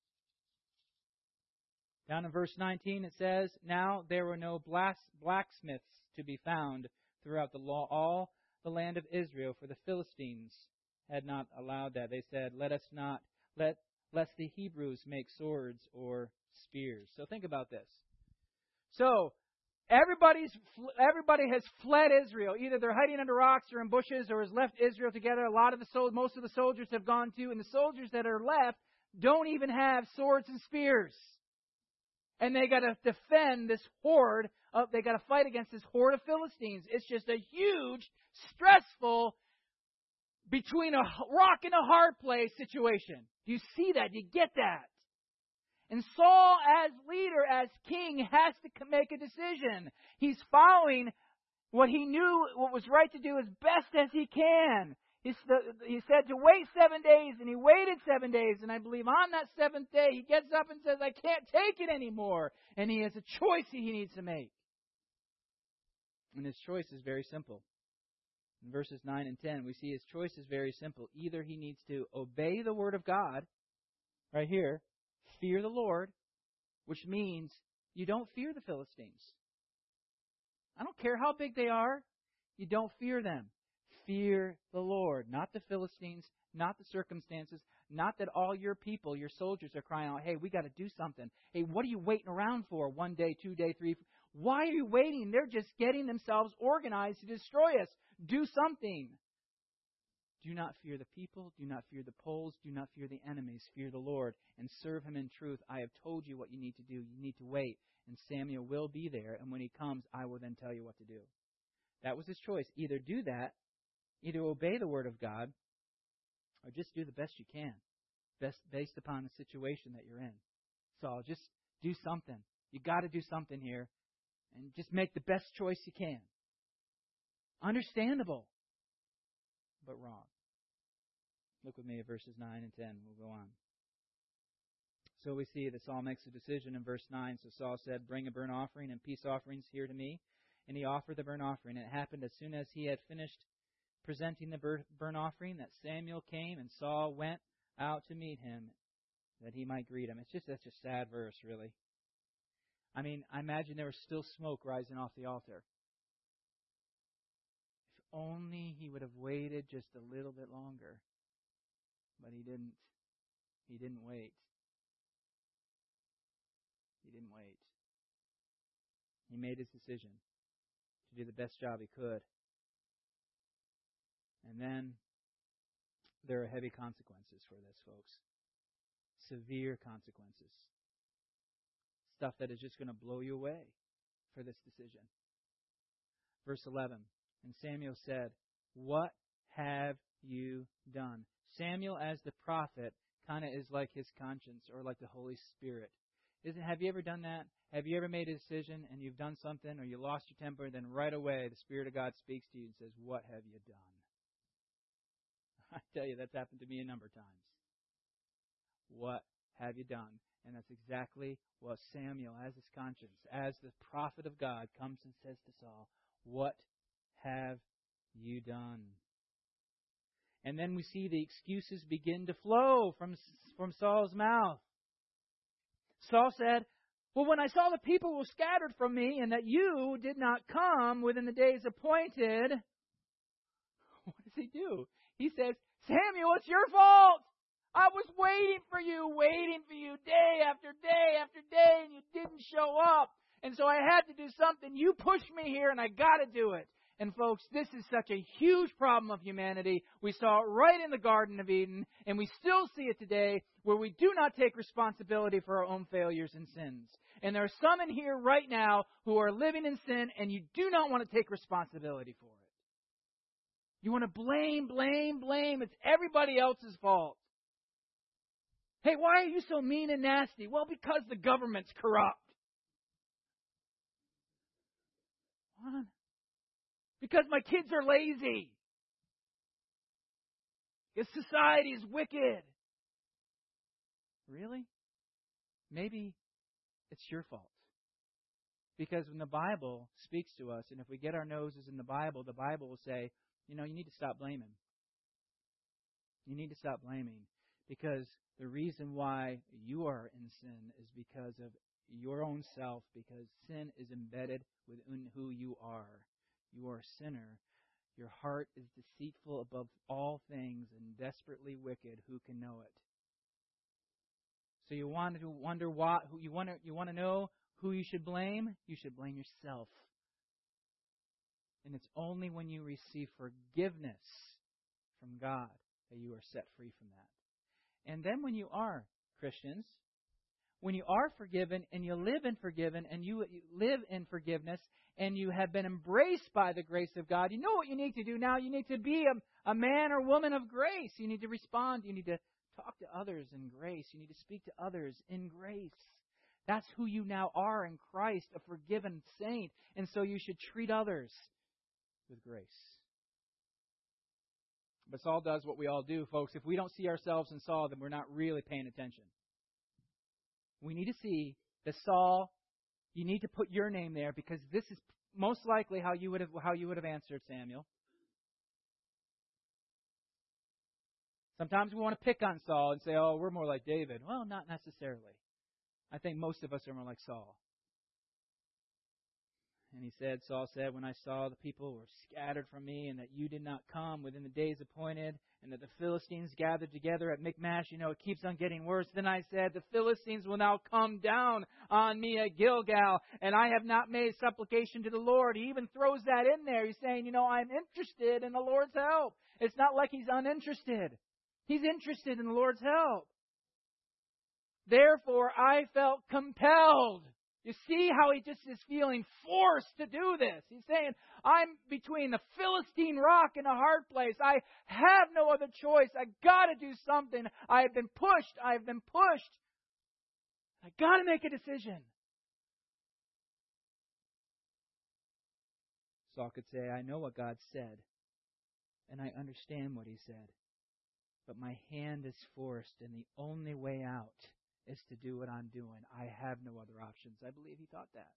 Down in verse 19 it says, now there were no blacksmiths to be found throughout all the land of Israel, for the Philistines had not allowed that. They said, lest the Hebrews make swords or spears. So think about this. So everybody has fled Israel. Either they're hiding under rocks or in bushes, or has left Israel together. Most of the soldiers have gone too, and the soldiers that are left don't even have swords and spears. And they got to defend this horde. They got to fight against this horde of Philistines. It's just a huge, stressful, between a rock and a hard place situation. Do you see that? Do you get that? And Saul, as leader, as king, has to make a decision. He's following what he knew what was right to do as best as he can. He said to wait 7 days, and he waited 7 days. And I believe on that seventh day, he gets up and says, I can't take it anymore. And he has a choice he needs to make. And his choice is very simple. In verses 9 and 10, we see his choice is very simple. Either he needs to obey the word of God, right here, fear the Lord, which means you don't fear the Philistines. I don't care how big they are, you don't fear them. Fear the Lord. Not the Philistines, not the circumstances, not that all your people, your soldiers are crying out, hey, we got to do something. Hey, what are you waiting around for? 1 day, 2 day, 3. Why are you waiting? They're just getting themselves organized to destroy us. Do something. Do not fear the people. Do not fear the poles. Do not fear the enemies. Fear the Lord and serve Him in truth. I have told you what you need to do. You need to wait. And Samuel will be there. And when he comes, I will then tell you what to do. That was his choice. Either do that, either obey the word of God, or just do the best you can, based upon the situation that you're in. So just do something. You got to do something here. And just make the best choice you can. Understandable, but wrong. Look with me at verses 9 and 10. We'll go on. So we see that Saul makes a decision in verse 9. So Saul said, bring a burnt offering and peace offerings here to me. And he offered the burnt offering. And it happened as soon as he had finished presenting the burnt offering that Samuel came, and Saul went out to meet him that he might greet him. It's just such a sad verse, really. I mean, I imagine there was still smoke rising off the altar. If only he would have waited just a little bit longer. But he didn't. He didn't wait. He didn't wait. He made his decision to do the best job he could. And then there are heavy consequences for this, folks. Severe consequences. Stuff that is just going to blow you away for this decision. Verse 11, and Samuel said, what have you done? Samuel, as the prophet, kind of is like his conscience or like the Holy Spirit. Have you ever done that? Have you ever made a decision and you've done something or you lost your temper, then right away the Spirit of God speaks to you and says, what have you done? I tell you, that's happened to me a number of times. What have you done? And that's exactly what Samuel, as his conscience, as the prophet of God, comes and says to Saul, what have you done? And then we see the excuses begin to flow from Saul's mouth. Saul said, well, when I saw the people were scattered from me and that you did not come within the days appointed, what does he do? He says, Samuel, it's your fault. I was waiting for you day after day after day, and you didn't show up. And so I had to do something. You pushed me here, and I got to do it. And folks, this is such a huge problem of humanity. We saw it right in the Garden of Eden, and we still see it today, where we do not take responsibility for our own failures and sins. And there are some in here right now who are living in sin, and you do not want to take responsibility for it. You want to blame. It's everybody else's fault. Hey, why are you so mean and nasty? Well, because the government's corrupt. What? Because my kids are lazy. Because society is wicked. Really? Maybe it's your fault. Because when the Bible speaks to us, and if we get our noses in the Bible will say, you need to stop blaming. You need to stop blaming. Because the reason why you are in sin is because of your own self, because sin is embedded within who you are. You are a sinner. Your heart is deceitful above all things and desperately wicked. Who can know it? So you want to wonder why? You want to know who you should blame? You should blame yourself. And it's only when you receive forgiveness from God that you are set free from that. And then when you are Christians, when you are forgiven and you live in forgiveness and you have been embraced by the grace of God, you know what you need to do now? You need to be a man or woman of grace. You need to respond. You need to talk to others in grace. You need to speak to others in grace. That's who you now are in Christ, a forgiven saint. And so you should treat others with grace. But Saul does what we all do, folks. If we don't see ourselves in Saul, then we're not really paying attention. We need to see that Saul, you need to put your name there because this is most likely how you would have answered Samuel. Sometimes we want to pick on Saul and say, oh, we're more like David. Well, not necessarily. I think most of us are more like Saul. And he said, Saul said, when I saw the people were scattered from me and that you did not come within the days appointed and that the Philistines gathered together at Michmash, it keeps on getting worse. Then I said, the Philistines will now come down on me at Gilgal, and I have not made supplication to the Lord. He even throws that in there. He's saying, I'm interested in the Lord's help. It's not like he's uninterested. He's interested in the Lord's help. Therefore, I felt compelled. You see how he just is feeling forced to do this. He's saying, I'm between the Philistine rock and a hard place. I have no other choice. I got to do something. I have been pushed. I got to make a decision. Saul could say, I know what God said, and I understand what he said. But my hand is forced, and the only way out is to do what I'm doing. I have no other options. I believe he thought that.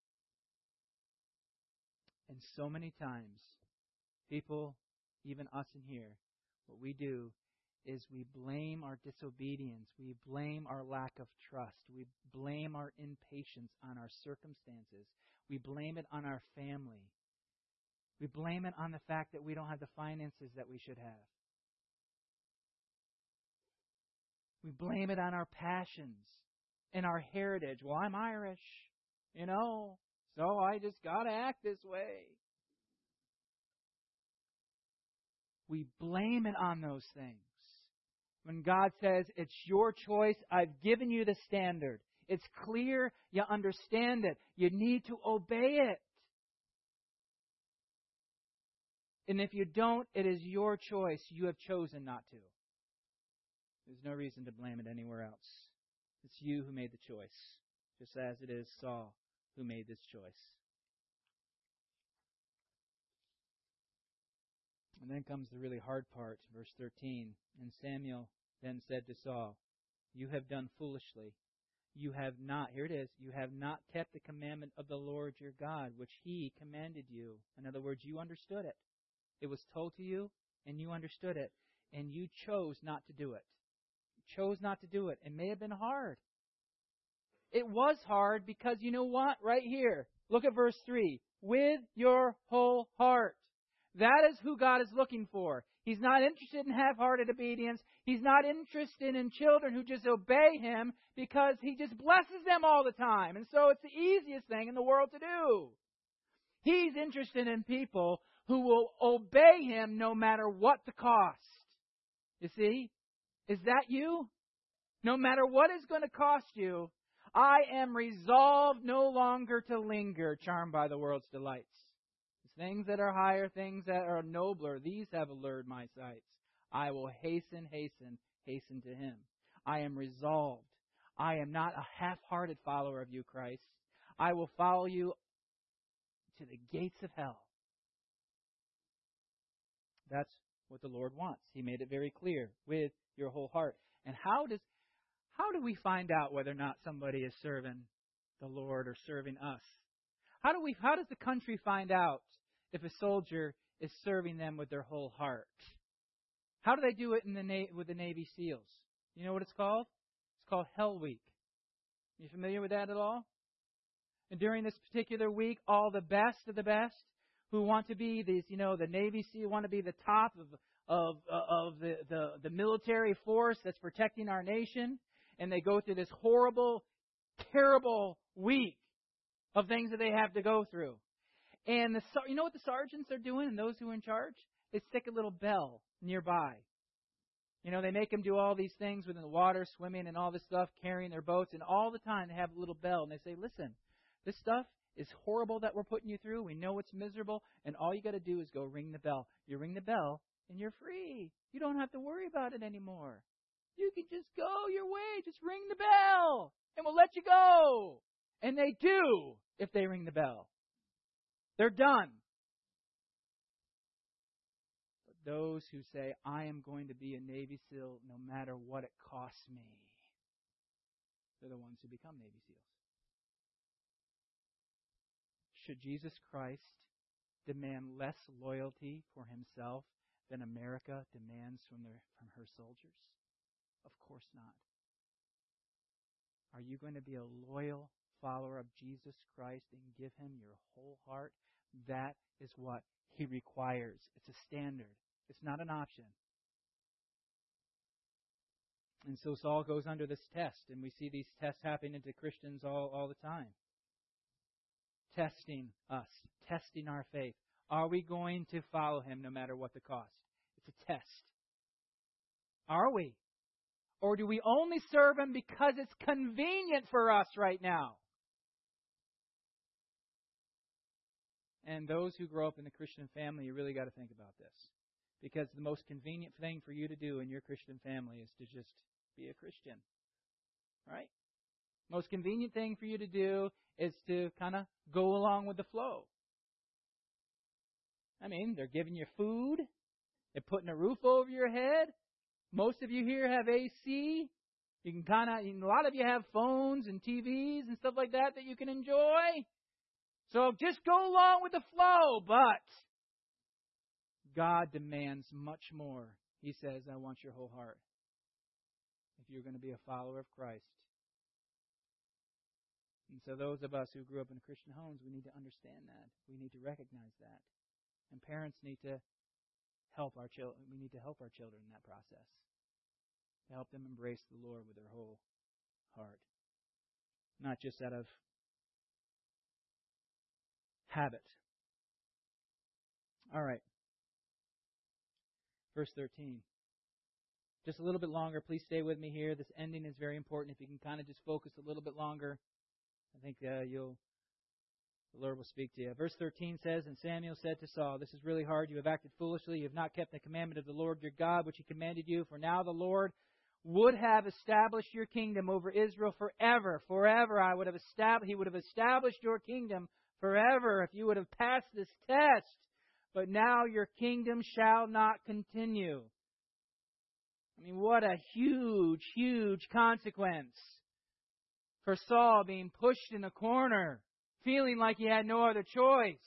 And so many times, people, even us in here, what we do is we blame our disobedience. We blame our lack of trust. We blame our impatience on our circumstances. We blame it on our family. We blame it on the fact that we don't have the finances that we should have. We blame it on our passions and our heritage. Well, I'm Irish, so I just got to act this way. We blame it on those things. When God says, it's your choice, I've given you the standard. It's clear, you understand it. You need to obey it. And if you don't, it is your choice. You have chosen not to. There's no reason to blame it anywhere else. It's you who made the choice, just as it is Saul who made this choice. And then comes the really hard part, verse 13. And Samuel then said to Saul, you have done foolishly. You have not, here it is, you have not kept the commandment of the Lord your God, which he commanded you. In other words, you understood it. It was told to you, and you understood it, and you chose not to do it. Chose not to do it. It may have been hard. It was hard because you know what? Right here. Look at verse 3. With your whole heart. That is who God is looking for. He's not interested in half-hearted obedience. He's not interested in children who just obey Him because He just blesses them all the time. And so it's the easiest thing in the world to do. He's interested in people who will obey Him no matter what the cost. You see? Is that you? No matter what is going to cost you, I am resolved no longer to linger, charmed by the world's delights. Things that are higher, things that are nobler, these have allured my sights. I will hasten to Him. I am resolved. I am not a half-hearted follower of you, Christ. I will follow you to the gates of hell. That's what the Lord wants. He made it very clear, with your whole heart. And how do we find out whether or not somebody is serving the Lord or serving us? How does the country find out if a soldier is serving them with their whole heart? How do they do it with the Navy SEALs? You know what it's called? It's called Hell Week. You familiar with that at all? And during this particular week, all the best of the best who want to be these, the Navy SEAL want to be the top of the military force that's protecting our nation, and they go through this horrible, terrible week of things that they have to go through. And you know what the sergeants are doing and those who are in charge? They stick a little bell nearby. They make them do all these things within the water, swimming and all this stuff, carrying their boats, and all the time they have a little bell. And they say, listen, this stuff is horrible that we're putting you through. We know it's miserable, and all you got to do is go ring the bell. You ring the bell, and you're free. You don't have to worry about it anymore. You can just go your way. Just ring the bell, and we'll let you go. And they do if they ring the bell. They're done. But those who say, I am going to be a Navy SEAL no matter what it costs me, they're the ones who become Navy SEALs. Should Jesus Christ demand less loyalty for Himself than America demands from her soldiers? Of course not. Are you going to be a loyal follower of Jesus Christ and give Him your whole heart, that is what He requires. It's a standard. It's not an option. And so Saul goes under this test, and we see these tests happening to Christians all the time. Testing us, testing our faith. Are we going to follow Him no matter what the cost? It's a test. Are we? Or do we only serve Him because it's convenient for us right now? And those who grow up in the Christian family, you really got to think about this. Because the most convenient thing for you to do in your Christian family is to just be a Christian. Right? Most convenient thing for you to do is to kind of go along with the flow. I mean, they're giving you food. They're putting a roof over your head. Most of you here have AC. You can a lot of you have phones and TVs and stuff like that you can enjoy. So just go along with the flow, but God demands much more. He says, I want your whole heart. If you're going to be a follower of Christ. And so those of us who grew up in Christian homes, we need to understand that. We need to recognize that. And parents need to help our children. We need to help our children in that process. To help them embrace the Lord with their whole heart. Not just out of habit. All right. Verse 13. Just a little bit longer. Please stay with me here. This ending is very important. If you can kind of just focus a little bit longer, I think the Lord will speak to you. Verse 13 says, And Samuel said to Saul, This is really hard. You have acted foolishly. You have not kept the commandment of the Lord your God, which He commanded you. For now the Lord would have established your kingdom over Israel forever. Forever He would have established your kingdom forever if you would have passed this test. But now your kingdom shall not continue. I mean, what a huge, huge consequence for Saul being pushed in a corner, feeling like he had no other choice.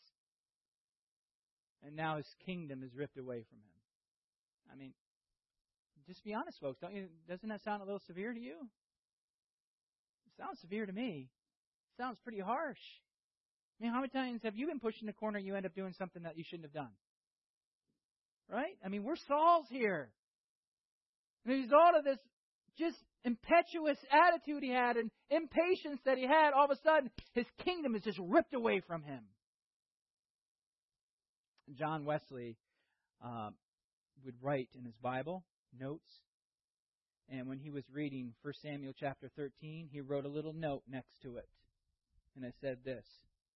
And now his kingdom is ripped away from him. I mean, just be honest, folks. Doesn't that sound a little severe to you? It sounds severe to me. It sounds pretty harsh. I mean, how many times have you been pushed in a corner and you end up doing something that you shouldn't have done? Right? I mean, we're Sauls here. And the result of this just impetuous attitude he had and impatience that he had, all of a sudden, his kingdom is just ripped away from him. John Wesley would write in his Bible notes. And when he was reading 1 Samuel chapter 13, he wrote a little note next to it. And it said this.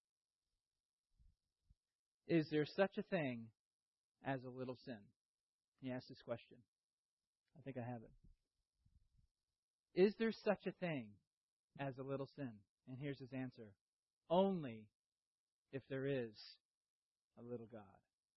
Is there such a thing as a little sin? He asked this question. I think I have it. Is there such a thing as a little sin? And here's his answer. Only if there is a little God.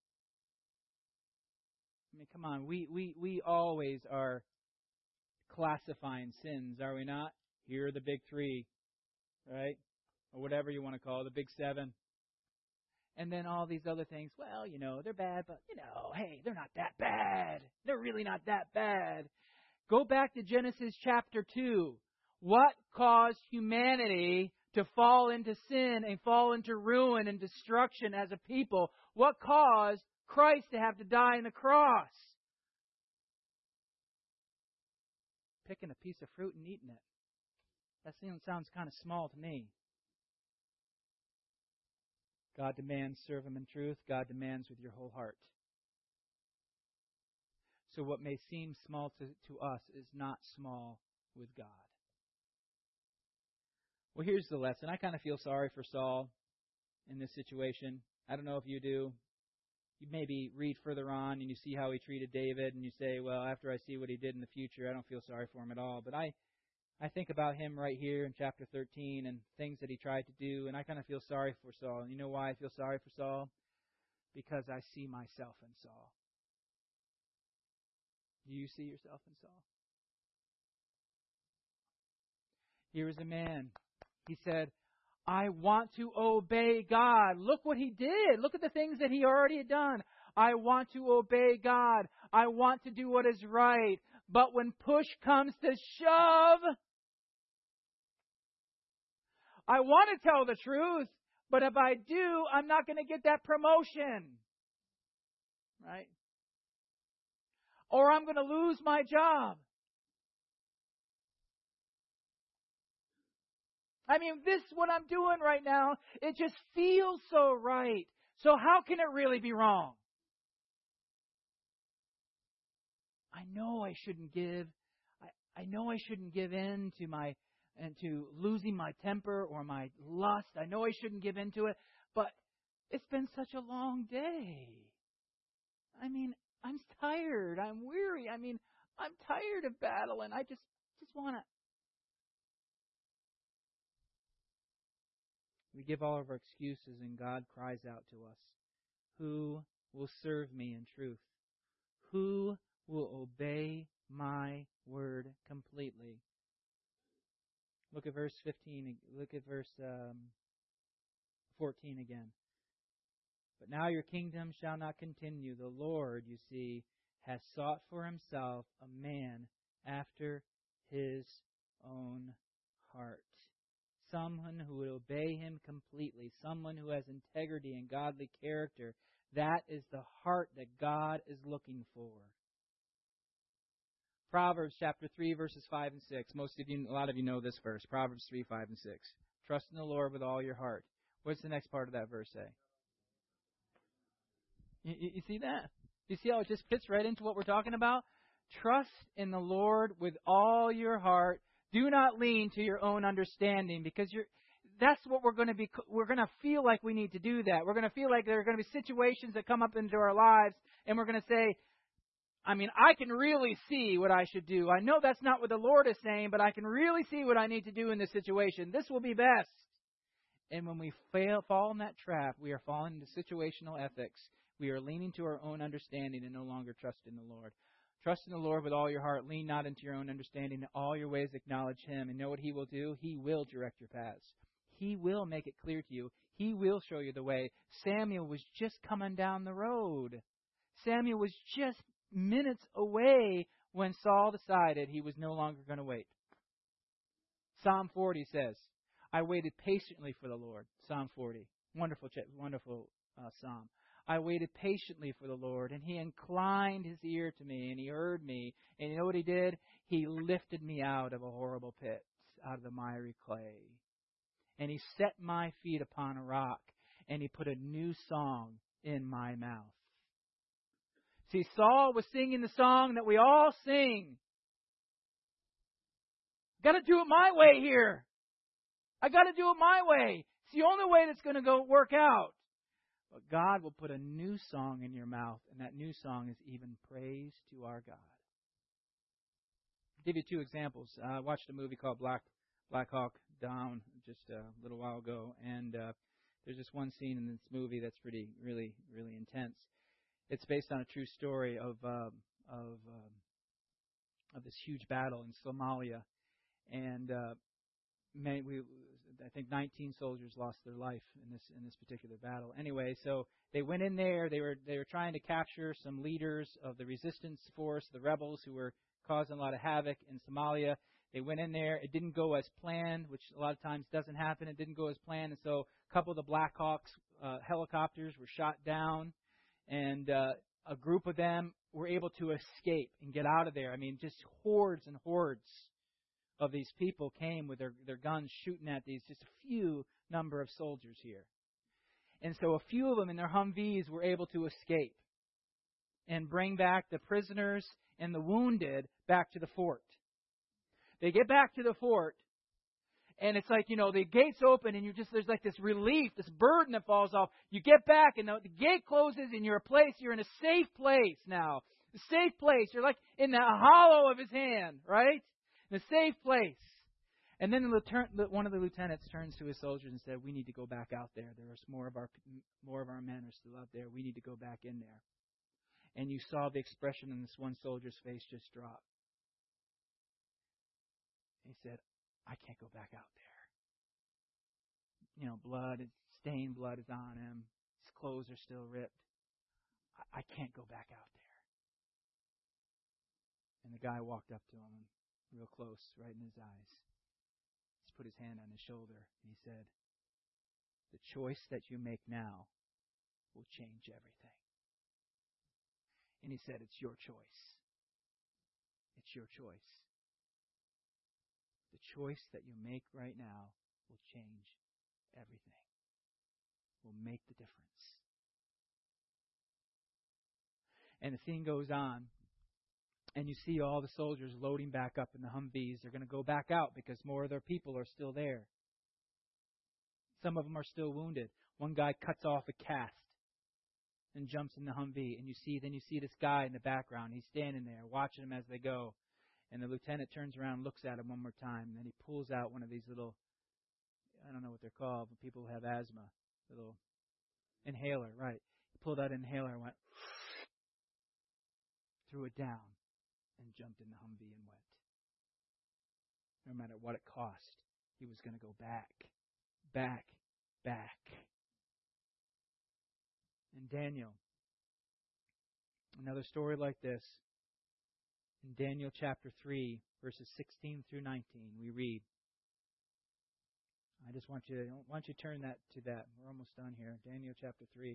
I mean, come on. We always are classifying sins, are we not? Here are the big three, right? Or whatever you want to call it, the big seven. And then all these other things, well, they're bad, but, hey, they're not that bad. They're really not that bad. Go back to Genesis chapter 2. What caused humanity to fall into sin and fall into ruin and destruction as a people? What caused Christ to have to die on the cross? Picking a piece of fruit and eating it. That sounds kind of small to me. God demands serve Him in truth. God demands with your whole heart. So what may seem small to us is not small with God. Well, here's the lesson. I kind of feel sorry for Saul in this situation. I don't know if you do. You maybe read further on and you see how he treated David and you say, well, after I see what he did in the future, I don't feel sorry for him at all. But I think about him right here in chapter 13 and things that he tried to do, and I kind of feel sorry for Saul. And you know why I feel sorry for Saul? Because I see myself in Saul. Do you see yourself in Saul? Here is a man. He said, I want to obey God. Look what he did. Look at the things that he already had done. I want to obey God. I want to do what is right. But when push comes to shove, I want to tell the truth, but if I do, I'm not going to get that promotion. Right? Or I'm going to lose my job. I mean, this, what I'm doing right now, it just feels so right. So how can it really be wrong? I know I shouldn't give. I know I shouldn't give in to losing my temper or my lust. I know I shouldn't give in to it, but it's been such a long day. I mean, I'm tired. I'm weary. I mean, I'm tired of battling. I just want to. We give all of our excuses, and God cries out to us, "Who will serve me in truth? Who will obey my word completely?" Look at verse 15. Look at verse 14 again. But now your kingdom shall not continue. The Lord, you see, has sought for himself a man after his own heart. Someone who would obey him completely. Someone who has integrity and godly character. That is the heart that God is looking for. Proverbs chapter 3, verses 5 and 6. A lot of you know this verse. Proverbs 3, 5 and 6. Trust in the Lord with all your heart. What's the next part of that verse say? You see that? You see how it just fits right into what we're talking about? Trust in the Lord with all your heart. Do not lean to your own understanding, because that's what we're going to be. We're going to feel like we need to do that. We're going to feel like there are going to be situations that come up into our lives, and we're going to say, I mean, I can really see what I should do. I know that's not what the Lord is saying, but I can really see what I need to do in this situation. This will be best. And when we fall in that trap, we are falling into situational ethics. We are leaning to our own understanding and no longer trust in the Lord. Trust in the Lord with all your heart. Lean not into your own understanding. In all your ways acknowledge Him. And know what He will do? He will direct your paths. He will make it clear to you. He will show you the way. Samuel was just coming down the road. Samuel was just minutes away when Saul decided he was no longer going to wait. Psalm 40 says, I waited patiently for the Lord. Psalm 40. Wonderful psalm. I waited patiently for the Lord, and He inclined His ear to me, and He heard me. And you know what He did? He lifted me out of a horrible pit, out of the miry clay. And He set my feet upon a rock, and He put a new song in my mouth. See, Saul was singing the song that we all sing. Got to do it my way here. I got to do it my way. It's the only way that's going to work out. But God will put a new song in your mouth, and that new song is even praise to our God. I'll give you two examples. I watched a movie called Black Hawk Down just a little while ago, and there's this one scene in this movie that's really intense. It's based on a true story of this huge battle in Somalia, and I think 19 soldiers lost their life in this particular battle. Anyway, so they went in there. They were trying to capture some leaders of the resistance force, the rebels who were causing a lot of havoc in Somalia. They went in there. It didn't go as planned, which a lot of times doesn't happen. It didn't go as planned, and so a couple of the Black Hawks helicopters were shot down, and a group of them were able to escape and get out of there. I mean, just hordes and hordes of these people came with their guns shooting at these just a few number of soldiers here. And so a few of them in their Humvees were able to escape and bring back the prisoners and the wounded back to the fort. They get back to the fort, and it's like, the gates open, and there's like this relief, this burden that falls off. You get back, and the gate closes, and you're in a safe place now. A safe place. You're like in the hollow of His hand, right? In a safe place. And then one of the lieutenants turns to his soldiers and said, "We need to go back out there. There's more of our men are still out there. We need to go back in there." And you saw the expression in this one soldier's face just drop. He said, "I can't go back out there. Stained blood is on him. His clothes are still ripped. I can't go back out there." And the guy walked up to him real close, right in his eyes. just put his hand on his shoulder and he said, the choice that you make now will change everything. And he said, it's your choice. It's your choice. The choice that you make right now will change everything. Will make the difference. And the scene goes on. And you see all the soldiers loading back up in the Humvees. They're going to go back out because more of their people are still there. Some of them are still wounded. One guy cuts off a cast and jumps in the Humvee. And you see this guy in the background. He's standing there watching them as they go. And the lieutenant turns around and looks at him one more time. And then he pulls out one of these little, I don't know what they're called, but people who have asthma. Little inhaler, right. He pulled out an inhaler and went, threw it down. And jumped in the Humvee and went. No matter what it cost, he was going to go back. And Daniel, another story like this. In Daniel chapter 3, verses 16 through 19, we read. I just want you to turn that to that. We're almost done here. Daniel chapter 3.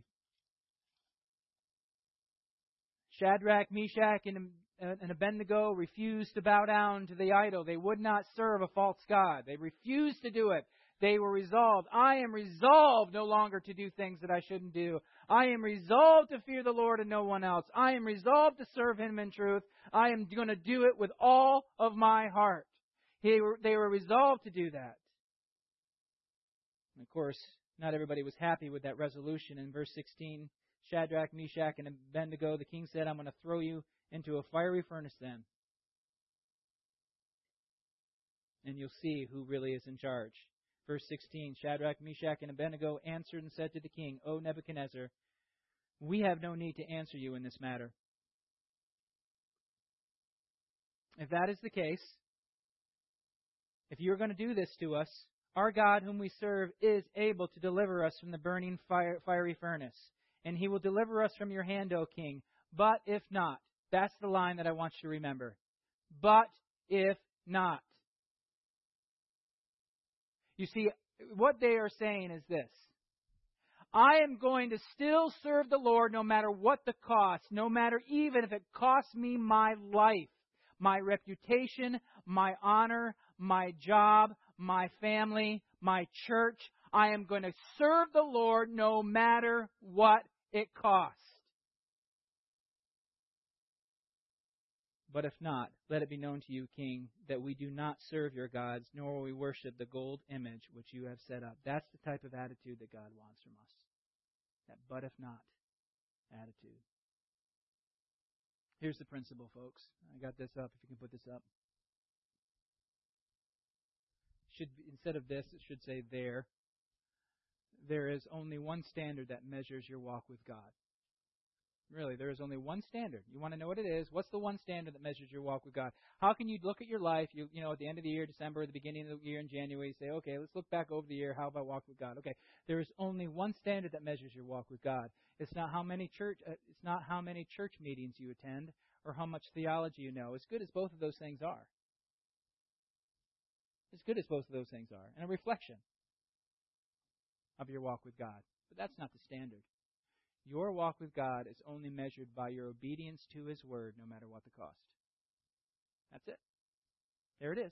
Shadrach, Meshach, and Abednego refused to bow down to the idol. They would not serve a false god. They refused to do it. They were resolved. I am resolved no longer to do things that I shouldn't do. I am resolved to fear the Lord and no one else. I am resolved to serve Him in truth. I am going to do it with all of my heart. They were resolved to do that. And of course, not everybody was happy with that resolution. In verse 16, Shadrach, Meshach, and Abednego, the king said, I'm going to throw you into a fiery furnace then. And you'll see who really is in charge. Verse 16, Shadrach, Meshach, and Abednego answered and said to the king, O Nebuchadnezzar, we have no need to answer you in this matter. If that is the case, if you're going to do this to us, our God whom we serve is able to deliver us from the burning fiery furnace. And He will deliver us from your hand, O king. But if not, that's the line that I want you to remember. But if not. You see, what they are saying is this. I am going to still serve the Lord no matter what the cost, no matter even if it costs me my life, my reputation, my honor, my job, my family, my church. I am going to serve the Lord no matter what it costs. But if not, let it be known to you, King, that we do not serve your gods, nor will we worship the gold image which you have set up. That's the type of attitude that God wants from us. That but if not attitude. Here's the principle, folks. I got this up, if you can put this up. Instead of this, it should say there. There is only one standard that measures your walk with God. Really, there is only one standard. You want to know what it is? What's the one standard that measures your walk with God? How can you look at your life, you know, at the end of the year, December, at the beginning of the year in January, you say, okay, let's look back over the year. How have I walked with God? Okay, there is only one standard that measures your walk with God. It's not how many church meetings you attend or how much theology you know. As good as both of those things are. As good as both of those things are. And a reflection of your walk with God. But that's not the standard. Your walk with God is only measured by your obedience to His Word, no matter what the cost. That's it. There it is.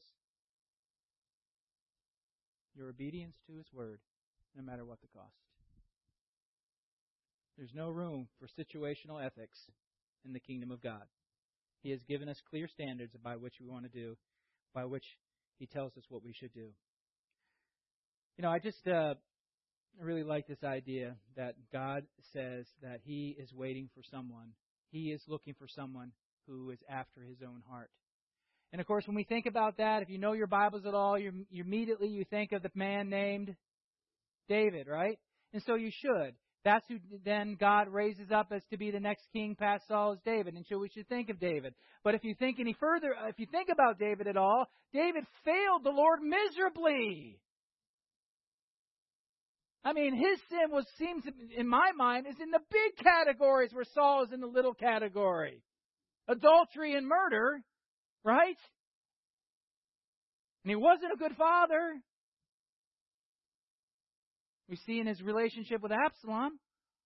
Your obedience to His Word, no matter what the cost. There's no room for situational ethics in the kingdom of God. He has given us clear standards by which we want to do, by which He tells us what we should do. You know, I really like this idea that God says that He is waiting for someone. He is looking for someone who is after His own heart. And of course, when we think about that, if you know your Bibles at all, you immediately think of the man named David, right? And so you should. That's who then God raises up as to be the next king past Saul is David. And so we should think of David. But if you think any further, if you think about David at all, David failed the Lord miserably. I mean, his sin seems, in my mind, is in the big categories where Saul is in the little category. Adultery and murder, right? And he wasn't a good father. We see in his relationship with Absalom.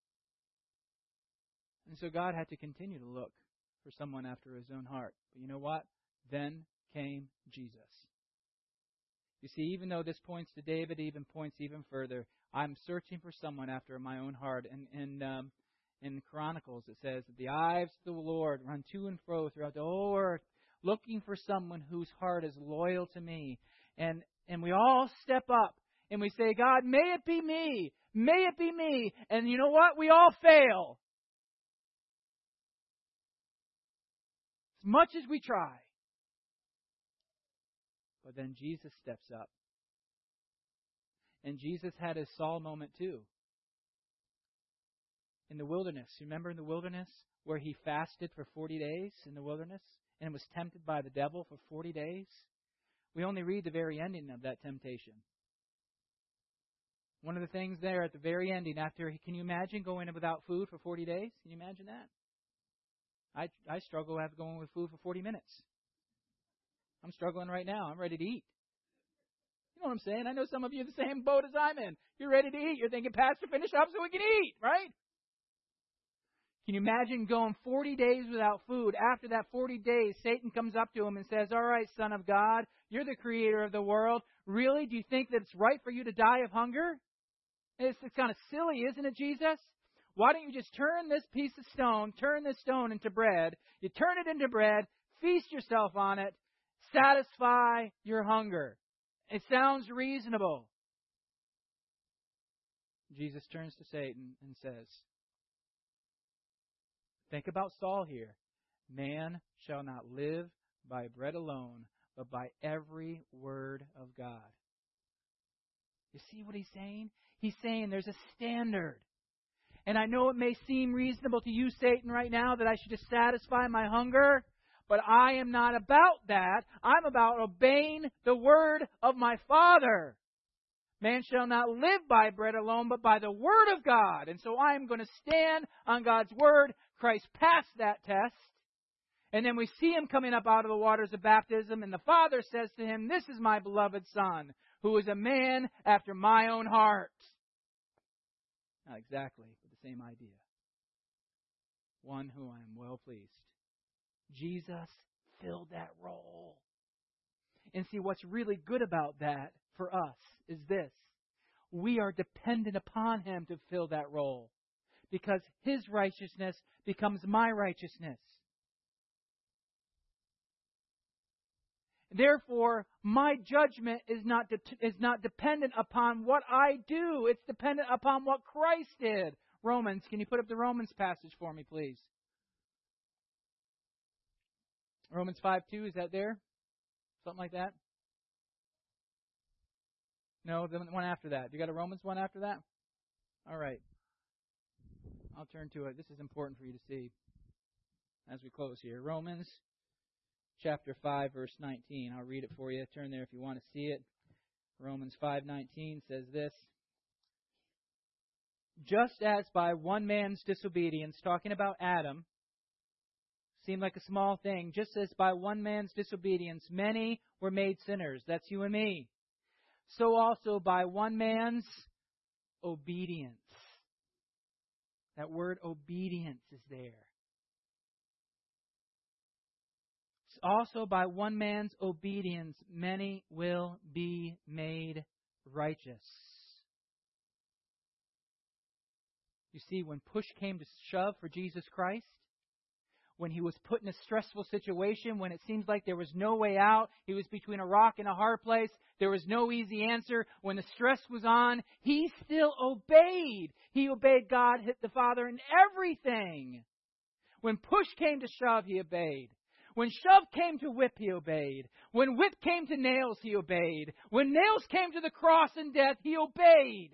And so God had to continue to look for someone after his own heart. But you know what? Then came Jesus. You see, even though this points to David, it even points even further. I'm searching for someone after my own heart. And in Chronicles, it says that the eyes of the Lord run to and fro throughout the whole earth, looking for someone whose heart is loyal to me. And we all step up and we say, God, may it be me. May it be me. And you know what? We all fail. As much as we try. But then Jesus steps up. And Jesus had his Saul moment too. In the wilderness. Remember in the wilderness where he fasted for 40 days in the wilderness and was tempted by the devil for 40 days? We only read the very ending of that temptation. One of the things there at the very ending after, can you imagine going without food for 40 days? Can you imagine that? I struggle with going with food for 40 minutes. I'm struggling right now. I'm ready to eat. You know what I'm saying? I know some of you are the same boat as I'm in. You're ready to eat. You're thinking, Pastor, finish up so we can eat, right? Can you imagine going 40 days without food? After that 40 days, Satan comes up to him and says, all right, Son of God, you're the creator of the world. Really? Do you think that it's right for you to die of hunger? It's kind of silly, isn't it, Jesus? Why don't you just turn this stone into bread. You turn it into bread, feast yourself on it, satisfy your hunger. It sounds reasonable. Jesus turns to Satan and says, think about Saul here. Man shall not live by bread alone, but by every word of God. You see what he's saying? He's saying there's a standard. And I know it may seem reasonable to you, Satan, right now that I should just satisfy my hunger, but I am not about that. I'm about obeying the word of my Father. Man shall not live by bread alone, but by the word of God. And so I am going to stand on God's word. Christ passed that test. And then we see him coming up out of the waters of baptism, and the Father says to him, this is my beloved Son, who is a man after my own heart. Not exactly, but the same idea. One who I am well pleased. Jesus filled that role. And see, what's really good about that for us is this. We are dependent upon him to fill that role. Because his righteousness becomes my righteousness. Therefore, my judgment is not dependent upon what I do. It's dependent upon what Christ did. Romans, can you put up the Romans passage for me, please? Romans 5:2, is that there? Something like that? No, the one after that. You got a Romans one after that? All right. I'll turn to it. This is important for you to see as we close here. Romans chapter 5, verse 19. I'll read it for you. Turn there if you want to see it. Romans 5:19 says this. Just as by one man's disobedience, talking about Adam, seemed like a small thing, just as by one man's disobedience many were made sinners. That's you and me. So also by one man's obedience. That word obedience is there. Also by one man's obedience many will be made righteous. You see, when push came to shove for Jesus Christ, when he was put in a stressful situation, when it seems like there was no way out, he was between a rock and a hard place, there was no easy answer, when the stress was on, he still obeyed. He obeyed God, the Father, in everything. When push came to shove, he obeyed. When shove came to whip, he obeyed. When whip came to nails, he obeyed. When nails came to the cross and death, he obeyed.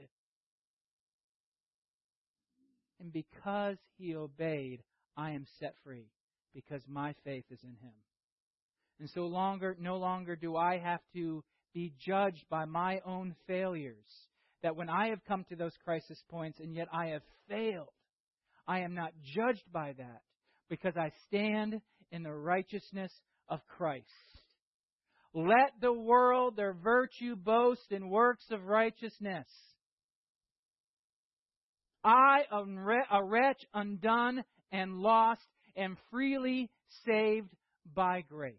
And because he obeyed, I am set free, because my faith is in him. And no longer do I have to be judged by my own failures. That when I have come to those crisis points and yet I have failed, I am not judged by that, because I stand in the righteousness of Christ. Let the world, their virtue, boast in works of righteousness. I, a wretch, undone and lost, am freely saved by grace.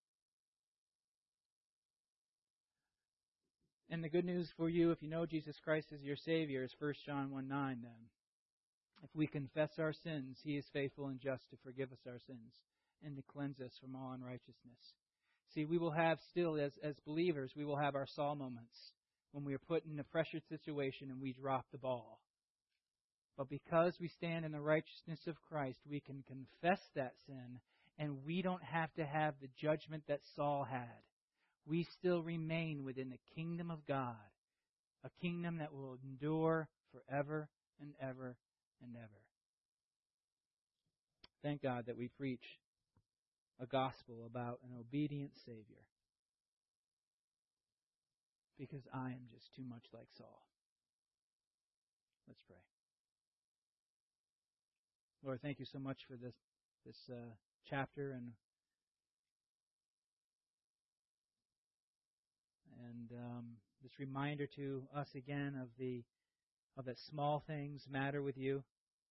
And the good news for you, if you know Jesus Christ as your Savior, is 1 John 1:9 then. If we confess our sins, He is faithful and just to forgive us our sins and to cleanse us from all unrighteousness. See, we will have still, as believers, we will have our Saul moments when we are put in a pressured situation and we drop the ball. But because we stand in the righteousness of Christ, we can confess that sin, and we don't have to have the judgment that Saul had. We still remain within the kingdom of God, a kingdom that will endure forever and ever and ever. Thank God that we preach a gospel about an obedient Savior, because I am just too much like Saul. Let's pray. Lord, thank you so much for this chapter and this reminder to us again of that small things matter with you,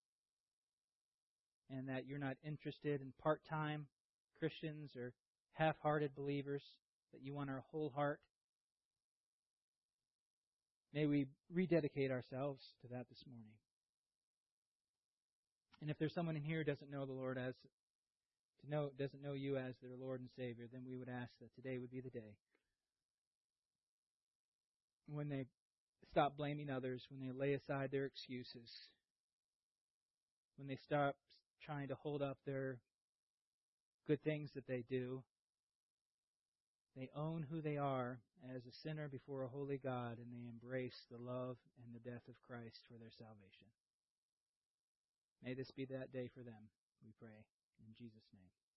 and that you're not interested in part-time Christians or half-hearted believers, that you want our whole heart. May we rededicate ourselves to that this morning. And if there's someone in here who doesn't know the Lord doesn't know you as their Lord and Savior, then we would ask that today would be the day when they stop blaming others, when they lay aside their excuses, when they stop trying to hold up their good things that they do. They own who they are as a sinner before a holy God, and they embrace the love and the death of Christ for their salvation. May this be that day for them, we pray. In Jesus' name.